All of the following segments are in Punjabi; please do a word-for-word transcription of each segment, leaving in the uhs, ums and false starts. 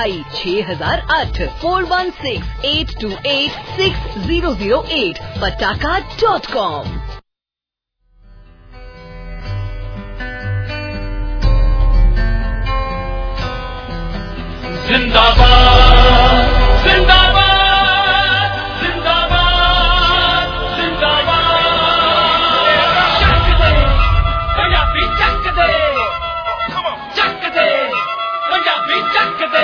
छह हजार आठ four one six eight two eight six zero zero eight पटाखा डॉट कॉम। जिंदाबाद जिंदाबाद जिंदाबाद जिंदाबाद चक दे पंजाबी चक दे चक दे पंजाबी चक दे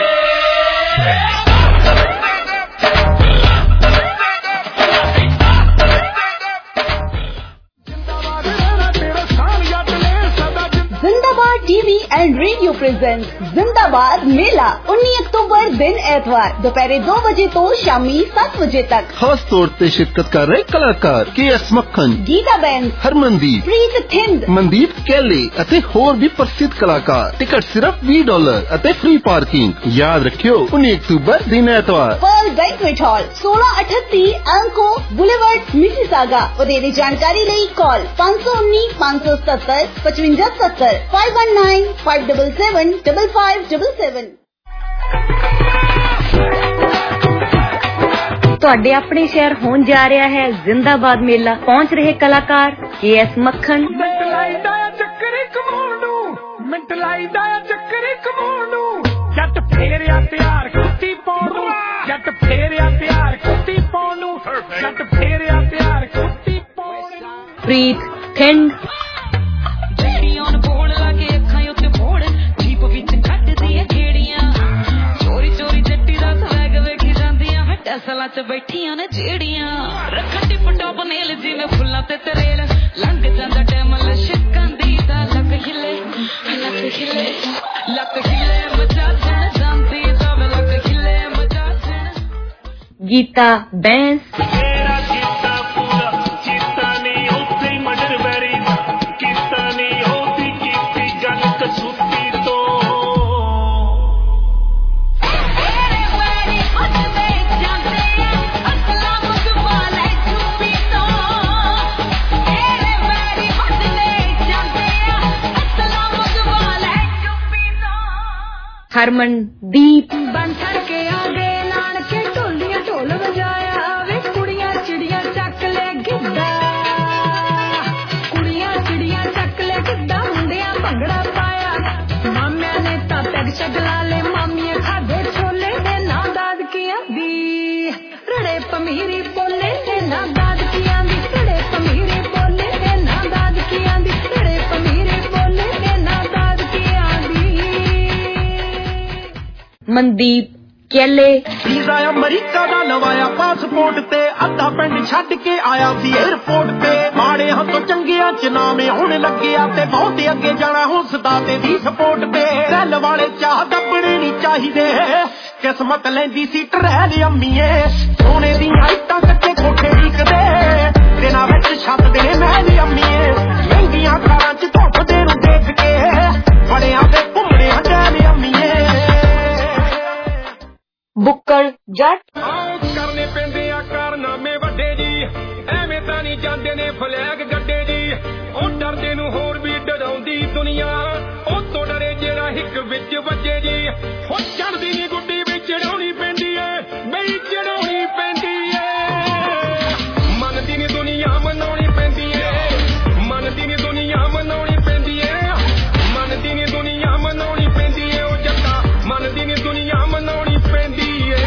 जिंदाबाद टीवी एंड रेडियो प्रेजेंट जिंदाबाद मेला उन्नीस अक्टूबर दिन एतवार दोपहर दो बजे तो शामी सात बजे तक। खास तौर पे शिरकत कर रहे कलाकार K S Makhan, Geeta band, Harmandeep, Preet Thind, Mandeep Kaile ਅਤੇ ਹੋਰ ਵੀ ਪ੍ਰਸਿੱਧ ਕਲਾਕਾਰ। ਟਿਕਟ ਸਿਰਫ ਵੀਹ ਡਾਲਰ ਅਤੇ ਫ੍ਰੀ ਪਾਰਕਿੰਗ। ਯਾਦ ਰੱਖਿਓ उन्नीस अक्टूबर दिन एतवार। पर्ल बैंक्वेट हॉल सोलह अठत्ती एल्को बुलेवर्ड मिसिसागा। ਵਧੇਰੇ ਜਾਣਕਾਰੀ ਲਈ ਕਾਲ पाँच सौ उन्नीस पाँच सौ सत्तर पचवंजा सत्तर five one nine five double seven double five double seven. ਤੁਹਾਡੇ ਆਪਣੇ ਸ਼ਹਿਰ ਹੋਣ ਜਾ ਰਿਹਾ ਹੈ ਜ਼ਿੰਦਾਬਾਦ ਮੇਲਾ। ਪਹੁੰਚ ਰਹੇ ਕਲਾਕਾਰ ਕੇ ਐਸ ਮੱਖਣ, ਮਿੰਟ ਲਾਈਦਾ ਚੱਕਰ ਕਮਾਉਣ ਨੂੰ, ਮਿੰਟ ਲਾਈਦਾ ਚੱਕਰ ਕਮਾਉਣ ਨੂੰ, ਜੱਟ ਫੇਰਿਆ ਤਿਆਰ ਕੁੱਤੀ ਪਾਉਣ ਨੂੰ, ਜੱਟ ਫੇਰਿਆ ਤਿਆਰ ਕੁੱਤੀ ਪਾਉਣ ਨੂੰ, ਜੱਟ ਫੇਰਿਆ ਤਿਆਰ ਕੁੱਤੀ ਪਾਉਣ ਨੂੰ। ਪ੍ਰੀਤ ਥਿੰਦ, ਜੱਟੀਆਂ ਨੂੰ ਬੋਲ ਲਾ ਕੇ ਅੱਖਾਂ ਉੱਤੇ ਫੋੜ, ਜੀਪ ਵਿੱਚ ਕੱਢਦੀਆਂ ਖੇੜੀਆਂ, ਚੋਰੀ ਚੋਰੀ ਜੱਟੀ ਦਾ ਸਵੈਗ ਵੇਖੀ ਜਾਂਦੀਆਂ, ਟੈਸਲਾਂ 'ਚ ਬੈਠੀਆਂ ਨੇ ਜਿਹੜੀਆਂ, ਰੱਖਣ ਟਿਪ ਟੋਪ ਨੇਲ ਜਿਵੇਂ ਫੁੱਲਾਂ ਤੇ ਤਰੇਲ, ਲੰਘ ਜਾਂਦਾ ਟਾਈਮ ਲਸ਼ਕਾਂ ਦੀ ਦਾ ਲੱਕ ਹਿੱਲੇ ਲੱਕ ਹਿੱਲੇ ਲੱਕ ਹਿੱਲੇ ਮਚਾ ਦੇਣ ਜਾਂਦੀ ਦਾ ਲੱਕ ਹਿੱਲੇ ਮਚਾ ਦੇਣ। ਗੀਤਾ ਬੈਂਸ, ਮੇਰਾ ਕੀਤਾ ਪੂਰਾ ਕੀਤਾ ਨਹੀਂ ਉੱਥੇ ਹੀ ਮਰਡਰ ਵੈਰੀ ਕੀਤਾ ਨਹੀਂ ਉਹਦੀ ਕੀਤੀ ਗੱਲ ਕਸੂਤੀ ਤੋਂ। ਹਰਮਨਦੀਪ, ਬਣ ਠਰ ਕੇ ਆਵੇ ਨਾਨਕੇ ਢੋਲੀਆਂ ਢੋਲ ਵਜਾਇਆ ਵੇ, ਕੁੜੀਆਂ ਚਿੜੀਆਂ ਚੱਕ ਲੈ ਗਿੱਧਾ, ਕੁੜੀਆਂ ਚਿੜੀਆਂ ਚੱਕ ਲੈ ਗਿੱਧਾ, ਮੁੰਡਿਆਂ ਭੰਗੜਾ ਪਾਇਆ, ਮਾਮਿਆਂ ਨੇ ਤਾਂ ਪੈਗ ਸ਼ੈਗ ਲਾ ਲੈ, ਮਾਮੀਆਂ ਖਾਦੇ ਛੋਲੇ ਦੇ ਨਾ ਦਾਦਕੀਆਂ ਦੀ, ਰੜੇ ਪਮੀਰੀ ਬੋਲੇ ਤੇ ਨਾ ਦਾਦਕੀਆਂ ਦੀ, ਰੜੇ ਪਮੀਰੀ ਬੋਲੇ ਤੇ ਨਾ ਦਾਦਕੀਆਂ ਦੀ, ਰੜੇ ਪਮੀਰੀ ਬੋਲੇ ਤੇ ਨਾ ਦਾਦਕੀਆਂ ਦੀ। ਮਨਦੀਪ ਕੈਲੇ, ਵੀਜ਼ਾ ਅਮਰੀਕਾ ਦਾ ਲਵਾਇਆ ਪਾਸਪੋਰਟ ਤੇ, ਅੱਧਾ ਪਿੰਡ ਛੱਡ ਕੇ ਆਇਆ ਸੀ 에ਅਰਪੋਰਟ ਤੇ, ਮਾੜੇ ਹੱਥੋਂ ਚੰਗਿਆਂ ਚ ਨਾਮ ਆਉਣ ਲੱਗਿਆ ਤੇ ਬਹੁਤ ਅੱਗੇ ਜਾਣਾ ਹੁਸਦਾ ਤੇ ਦੀ ਸਪੋਰਟ ਤੇ, ਦਿਲ ਵਾਲੇ ਚਾਹ ਦੱਬਣੇ ਨਹੀਂ ਚਾਹੀਦੇ, ਕਿਸਮਤ ਲੈਂਦੀ ਸੀ ਟਰੈਲ ਅੰਮੀਏ, ਸੋਨੇ ਦੀਆਂ ਇੱਟਾਂ ਕੱਟੇ ਕੋਠੇ ਢੀਕਦੇ, ਦਿਨਾਂ ਵਿੱਚ ਛੱਤ ਦੇ ਮਹਿਲ ਅੰਮੀਏ, ਮਹਿੰਗੀਆਂ ਕਾਰਾਂ ਚ ਧੁੱਪਦੇ ਨੂੰ ਦੇਖ ਕੇ, ਬੜਿਆਂ ਦੇ ਘੁੰਮਣਿਆਂ ਜੈਲ ਅੰਮੀਏ। ਬੁੱਕਲ ਜੱਟ, ਆਓ ਕਰਨੇ ਪੈਂਦੇ ਆ ਕਾਰਨਾਮੇ ਵੱਡੇ ਜੀ, ਐਵੇਂ ਤਾਂ ਨਹੀਂ ਜਾਂਦੇ ਨੇ ਫਲੈਗ ਗੱਡੇ ਜੀ, ਉਹ ਡਰਦੇ ਨੂੰ ਹੋਰ ਵੀ ਡਰਾਉਂਦੀ ਦੁਨੀਆ, ਉਹ ਤੋਂ ਡਰੇ ਜਿਹੜਾ ਹਿੱਕ ਵਿੱਚ ਵੱਜੇ ਜੀ, ਉਹ ਚੜਦੀ ਨੀ ਗੁੱਡੀ ਵਿੱਚ ਚੜਾਉਣੀ ਪੈਂਦੀ ਏ, ਬਈ ਚੜਾਉਣੀ ਪੈਂਦੀ ਏ, ਮੰਨਦੀ ਨੀ ਦੁਨੀਆ ਮਨਾਉਣੀ ਪੈਂਦੀ ਏ, ਮੰਨਦੀ ਨੀ ਦੁਨੀਆ ਮਨਾਉਣੀ ਪੈਂਦੀ ਏ, ਮੰਨਦੀ ਨੀ ਦੁਨੀਆ ਮਨਾਉਣੀ ਪੈਂਦੀ ਏ, ਉਹ ਜੱਟਾ ਮੰਨਦੀ ਨੀ ਦੁਨੀਆ ਮਨਾਉਣੀ ਪੈਂਦੀ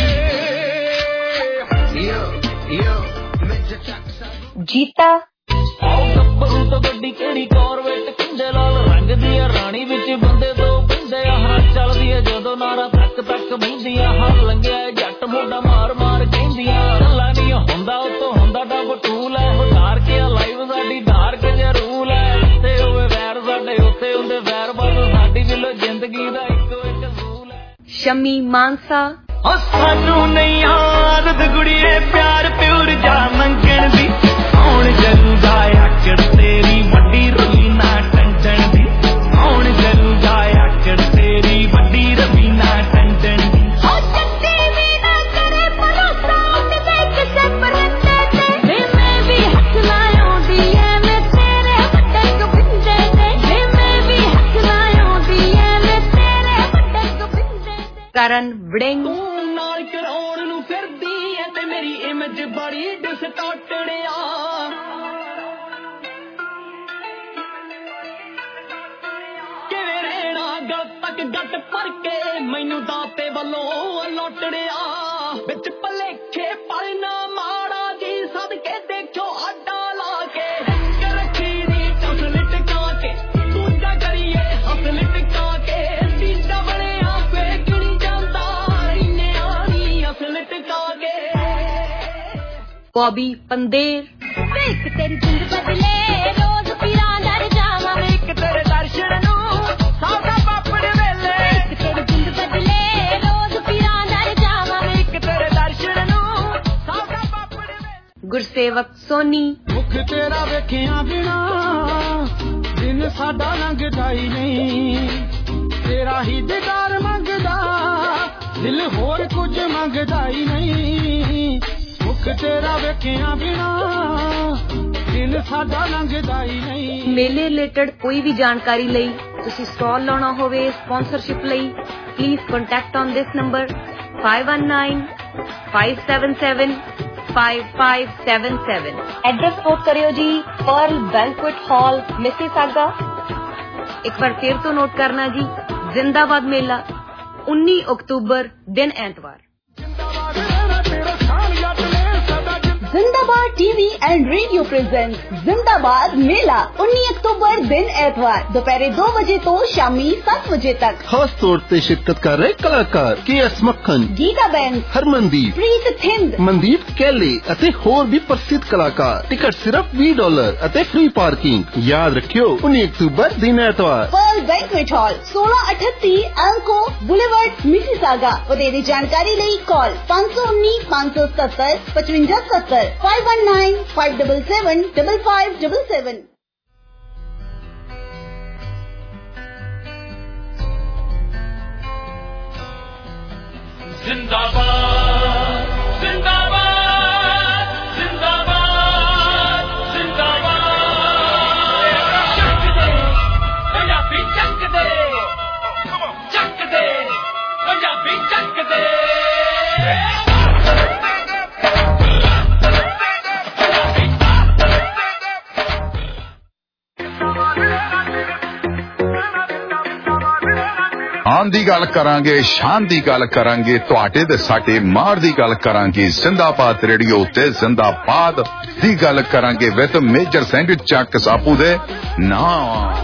ਜੀਤਾ, ਆਓ ਗੱਭਰੂ ਤੋਂ ਗੱਡੀ ਕਿਹੜੀ ਕਾਰਵੇਟ, ਕੁੰਡੇ ਲਾਲ ਰੰਗ ਦੀ ਆ, ਰਾਣੀ ਵਿੱਚ ਬੰਦੇ ਦੋ ਬੰਦੇ ਆ, ਹਰ ਚੱਲਦੀ ਆ ਜਦੋਂ ਨਾਰਾ ਤੱਕ ਤੱਕ ਬਹਿੰਦੀਆਂ, ਹਰ ਲੰਘਿਆ ਜੱਟ ਮੋਢਾ ਮਾਰ ਮਾਰ ਕਹਿੰਦੀਆਂ, ਗੱਲਾਂ ਨਹੀਂ ਹੁੰਦਾ ਉਤੋਂ ਹੁੰਦਾ ਡੱਬ ਟੂਲ ਹੈ, ਉਤਾਰ ਕੇ ਲਾਈਵ ਸਾਡੀ ਡਾਰਕ ਜਿਹਾ ਰੂਲ ਹੈ, ਉੱਥੇ ਹੋਵੇ ਵੈਰ ਸਾਡੇ ਉੱਥੇ ਹੁੰਦੇ ਵੈਰ, ਬਸ ਸਾਡੀ ਦਿਲੋਂ ਜ਼ਿੰਦਗੀ ਦਾ ਇੱਕੋ ਇੱਕ ਅਸੂਲ ਹੈ। ਸ਼ਮੀ ਮਾਨਸਾ, ਉਹ ਸਾਨੂੰ ਨਹੀਂ ਆਦਤ ਗੁੜੀਏ ਪਿਆਰ ਪਿਉਰ ਜਾ ਮੰਗਣ ਦੀ, ਆਉਣ ਜਰੂਗਾ ਆਕੜ ਤੇਰੀ ਵੱਡੀ ਰਵੀਨਾ ਟੰਡਣ ਦੀ, ਆਉਣ ਜਰੂਗਾ ਆਕੜ ਤੇਰੀ ਵੱਡੀ ਰਵੀਨਾ ਟੰਡਣ ਦੀ। ਹੋ ਚੱਟੀ ਵੀ ਨਾ ਕਰੇ ਭਰੋਸਾ ਤੇ ਦੇਖ ਸਪਰਤ ਤੇ, ਵੇ ਮੈਂ ਵੀ ਹੱਥ ਲਾਉਂਦੀ ਐ ਮੈਂ ਤੇਰੇ ਵੱਡੇ ਗੋਬਿੰਦੇ ਤੇ, ਵੇ ਮੈਂ ਵੀ ਹੱਥ ਲਾਉਂਦੀ ਐ ਮੈਂ ਤੇਰੇ ਵੱਡੇ ਗੋਬਿੰਦੇ ਤੇ। ਕਰ ਕਰਨ ਵੜਿੰਗ ਨਾਲ ਕਰਾਉਣ ਨੂੰ ਫਿਰਦੀ ਐ ਤੇ ਮੇਰੀ ਇਮੇਜ ਬੜੀ ਡਿਸਟਾਰਟਡ ਆ ਕਿਵੇਂ ਰਹਿਣਾ ਗਲ ਤੱਕ ਗੱਟ ਭਰ ਕੇ ਮੈਨੂੰ ਦਾਤੇ ਵੱਲੋਂ ਲੋਟੜਿਆ ਵਿੱਚ ਭਲੇਖੇ ਪਰ ਨਾ ਮਾੜਾ ਜੀ ਸਦਕੇ ਦੇਖੋ ਆਡਾ ਲਾ ਕੇ ਰੱਖੀ ਦੀ ਟਸ ਲਟਕਾ ਕੇ ਦੂਜਾ ਕਰੀਏ ਹੱਥ ਲਟਕਾ ਕੇ ਸੀਦਾ ਬਣਿਆ ਫੇਕ ਨਹੀਂ ਜਾਂਦਾ ਇੰਨੇ ਆਣੀ ਹੱਥ ਲਟਕਾ ਕੇ ਬੌਬੀ ਪੰਦੇਰ ਵੇਖ ਤੇਰੀ ਜਿੰਦ ਬਦਲੇ ਰੋਜ਼ ਪੀਰਾਂ ਦਰ ਜਾਵਾਂ ਵੇਖ ਤੇਰੇ ਦਰਸ਼ਨ ਨੂੰ ਸਾਡਾ ਪਾਪੜ ਵੇਲੇ ਵੇਖ ਤੇਰੀ ਜਿੰਦ ਬਦਲੇ ਰੋਜ਼ ਪੀਰਾਂ ਦਰ ਜਾਵਾਂ ਵੇਖ ਤੇਰੇ ਦਰਸ਼ਨ ਨੂੰ ਸਾਡਾ ਪਾਪੜ ਵੇਲੇ ਗੁਰਸੇਵਕ ਸੋਨੀ ਮੁਖ ਤੇਰਾ ਵੇਖਿਆ ਬਿਨਾ ਦਿਨ ਸਾਡਾ ਲੰਘਦਾ ਹੀ ਨਹੀਂ ਤੇਰਾ ਹੀ ਦੀਦਾਰ ਮੰਗਦਾ ਦਿਲ ਹੋਰ ਕੁਝ ਮੰਗਦਾ ਹੀ ਨਹੀਂ ਮੁਖ ਤੇਰਾ ਵੇਖਿਆ ਬਿਨਾ ਦਿਨ ਸਾਡਾ ਲੰਘਦਾ ਹੀ ਨਹੀਂ ਮੇਲੇ ਰਿਲੇਟਡ ਕੋਈ ਵੀ ਜਾਣਕਾਰੀ ਲਈ ਤੁਸੀਂ ਸਟਾਲ ਲਾਉਣਾ ਹੋਵੇ ਸਪਾਂਸਰਸ਼ਿਪ ਲਈ please contact on this number five one nine five seven seven five five seven seven address note ਕਰਿਓ ਜੀ ਪਰਲ ਬੈਂਕੁਏਟ ਹਾਲ ਮਿਸੀਸਾਗਾ ਇੱਕ ਵਾਰ ਫਿਰ ਤੋਂ ਨੋਟ ਕਰਨਾ ਜੀ ਜ਼ਿੰਦਾਬਾਦ ਮੇਲਾ ਉੱਨੀ ਅਕਤੂਬਰ ਦਿਨ ਐਤਵਾਰ जिंदाबाद टीवी एंड रेडियो प्रेजेंट जिंदाबाद मेला उन्नीस अक्टूबर दिन एतवार दोपहर दो बजे तो शामी सात बजे तक खास तौर पे शिरकत कर रहे कलाकार K S Makhan Geeta band Harmandeep Preet Thind Mandeep Kaile ਅਤੇ ਹੋਰ ਵੀ ਪ੍ਰਸਿੱਧ ਕਲਾਕਾਰ ਟਿਕਟ ਸਿਰਫ ਵੀਹ ਡਾਲਰ ਅਤੇ ਫ੍ਰੀ ਪਾਰਕਿੰਗ ਯਾਦ ਰੱਖਿਓ ਉੱਨੀ ਅਕਤੂਬਰ ਦਿਨ ਐਤਵਾਰ पर्ल बैंक्वेट हॉल सोलह अठत्ती एल्को बुलेवर्ड मिसिसागा ਵਧੇਰੇ ਜਾਣਕਾਰੀ ਲਈ ਕਾਲ five one nine five seven seven पचवंजा सत्तर five one nine five seven seven five five seven seven जिंदाबाद जिंदाबाद जिंदाबाद जिंदाबाद ਚੱਕ ਦੇ ਪੰਜਾਬੀ ਚੱਕ ਦੇ ਚੱਕ ਦੇ ਪੰਜਾਬੀ ਚੱਕ ਦੇ ਆਨ ਦੀ ਗੱਲ ਕਰਾਂਗੇ ਸ਼ਾਨ ਦੀ ਗੱਲ ਕਰਾਂਗੇ ਤੁਹਾਡੇ ਤੇ ਸਾਡੇ ਮਾਰ ਦੀ ਗੱਲ ਕਰਾਂਗੇ ਜ਼ਿੰਦਾਬਾਦ ਰੇਡੀਓ ਤੇ ਜ਼ਿੰਦਾਬਾਦ ਦੀ ਗੱਲ ਕਰਾਂਗੇ ਵਿਦ ਮੇਜਰ ਸਿੰਘ ਚੱਕ ਸਾਪੂ ਦੇ ਨਾ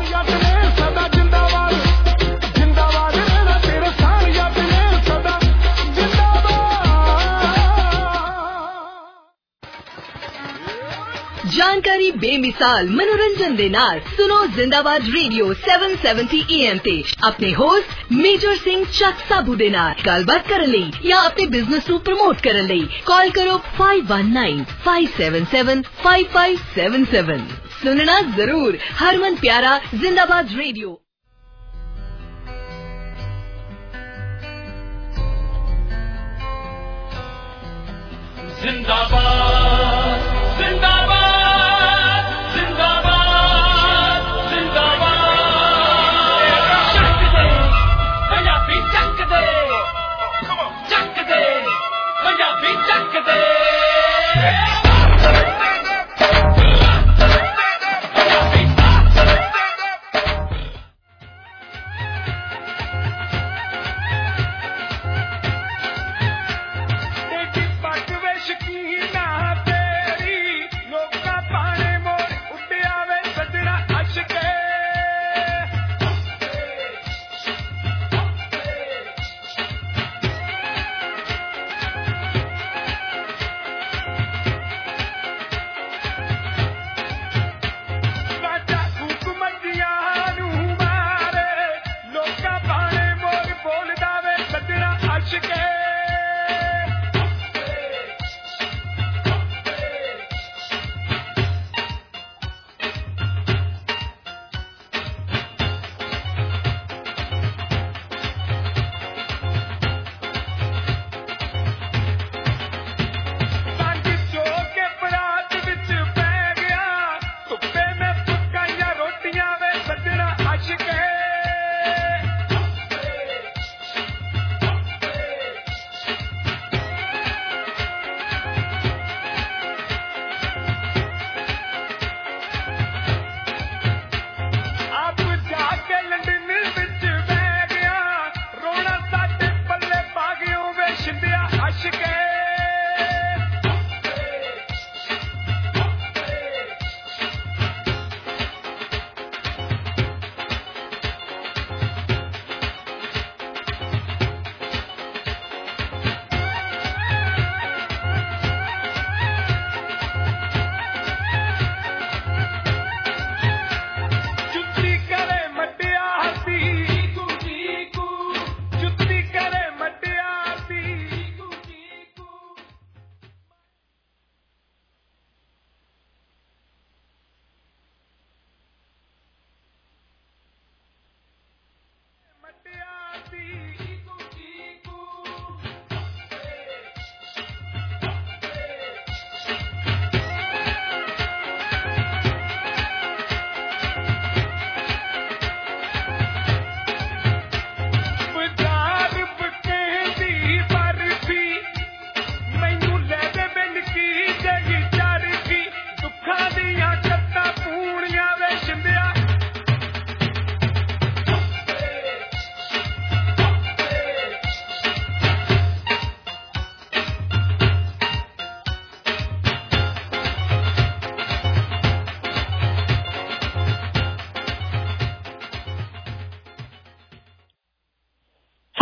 जानकारी बेमिसाल मनोरंजन दे नाल सुनो Zindabad radio seven seventy A M ते अपने होस्ट मेजर सिंह चक साबू दे नाल गलबात करन लई या अपने बिजनेस नू प्रमोट करन लई कॉल करो five one nine five seven seven five five seven seven सुनना जरूर हरमन प्यारा जिंदाबाद रेडियो जिंदाबाद जिंदाबाद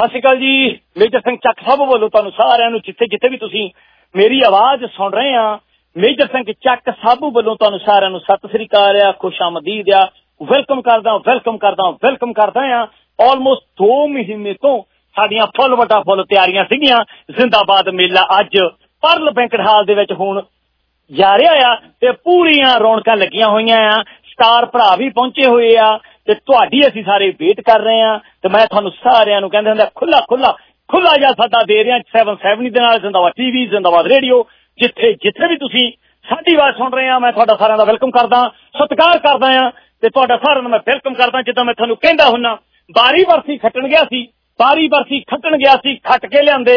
ਸਤਿ ਸ਼੍ਰੀ ਅਕਾਲ ਜੀ। ਮੇਜਰ ਸਿੰਘ ਚੱਕ ਸਾਹਿਬ ਵੱਲੋਂ ਤੁਹਾਨੂੰ ਸਾਰਿਆਂ ਨੂੰ ਜਿੱਥੇ ਜਿੱਥੇ ਵੀ ਤੁਸੀਂ ਮੇਰੀ ਆਵਾਜ਼ ਸੁਣ ਰਹੇ ਆ, ਮੇਜਰ ਸਿੰਘ ਚੱਕ ਸਾਹਿਬ ਵੱਲੋਂ ਤੁਹਾਨੂੰ ਸਾਰਿਆਂ ਨੂੰ ਸਤਿ ਸ੍ਰੀ ਅਕਾਲ ਆ, ਖੁਸ਼ਾਮਦੀਦ ਆ, ਵੈਲਕਮ ਕਰਦਾ ਵੈਲਕਮ ਕਰਦਾ ਵੈਲਕਮ ਕਰਦਾ ਆ। ਆਲਮੋਸਟ ਦੋ ਮਹੀਨੇ ਤੋਂ ਸਾਡੀਆਂ ਫੁੱਲ ਵੱਡਾ ਫੁੱਲ ਤਿਆਰੀਆਂ ਸੀਗੀਆਂ। ਜ਼ਿੰਦਾਬਾਦ ਮੇਲਾ ਅੱਜ ਪਰਲ ਬੈਂਕਟ ਹਾਲ ਦੇ ਵਿੱਚ ਹੁਣ ਜਾ ਰਿਹਾ ਆ ਤੇ ਪੂਰੀਆਂ ਰੌਣਕਾਂ ਲੱਗੀਆਂ ਹੋਈਆਂ ਆ। ਸਟਾਰ ਭਰਾ ਵੀ ਪਹੁੰਚੇ ਹੋਏ ਆ ਤੇ ਤੁਹਾਡੀ ਅਸੀਂ ਸਾਰੇ ਵੇਟ ਕਰ ਰਹੇ ਆ ਤੇ ਮੈਂ ਤੁਹਾਨੂੰ ਸਾਰਿਆਂ ਨੂੰ ਕਹਿੰਦੇ ਹੁੰਦਾ ਖੁੱਲਾ ਖੁੱਲਾ ਖੁੱਲਾ ਜਿਹਾ ਸਾਡਾ ਦੇ ਰਿਹਾ ਸੈਵਨ ਸੈਵਨਟੀ ਦੇ ਨਾਲ। ਜ਼ਿੰਦਾਬਾਦ ਟੀਵੀ, ਜ਼ਿੰਦਾਬਾਦ ਰੇਡੀਓ, ਜਿੱਥੇ ਜਿੱਥੇ ਵੀ ਤੁਸੀਂ ਸਾਡੀ ਆਵਾਜ਼ ਸੁਣ ਰਹੇ ਆ, ਮੈਂ ਤੁਹਾਡਾ ਸਾਰਿਆਂ ਦਾ ਵੈਲਕਮ ਕਰਦਾ, ਸਤਿਕਾਰ ਕਰਦਾ ਆ ਤੇ ਤੁਹਾਡਾ ਸਾਰਿਆਂ ਨੂੰ ਮੈਂ ਵੈਲਕਮ ਕਰਦਾ। ਜਿੱਦਾਂ ਮੈਂ ਤੁਹਾਨੂੰ ਕਹਿੰਦਾ ਹੁੰਨਾ, ਬਾਰੀ ਬਰਸੀ ਖੱਟਣ ਗਿਆ ਸੀ, ਬਾਰੀ ਬਰਸੀ ਖੱਟਣ ਗਿਆ ਸੀ, ਖੱਟ ਕੇ ਲਿਆਂਦੇ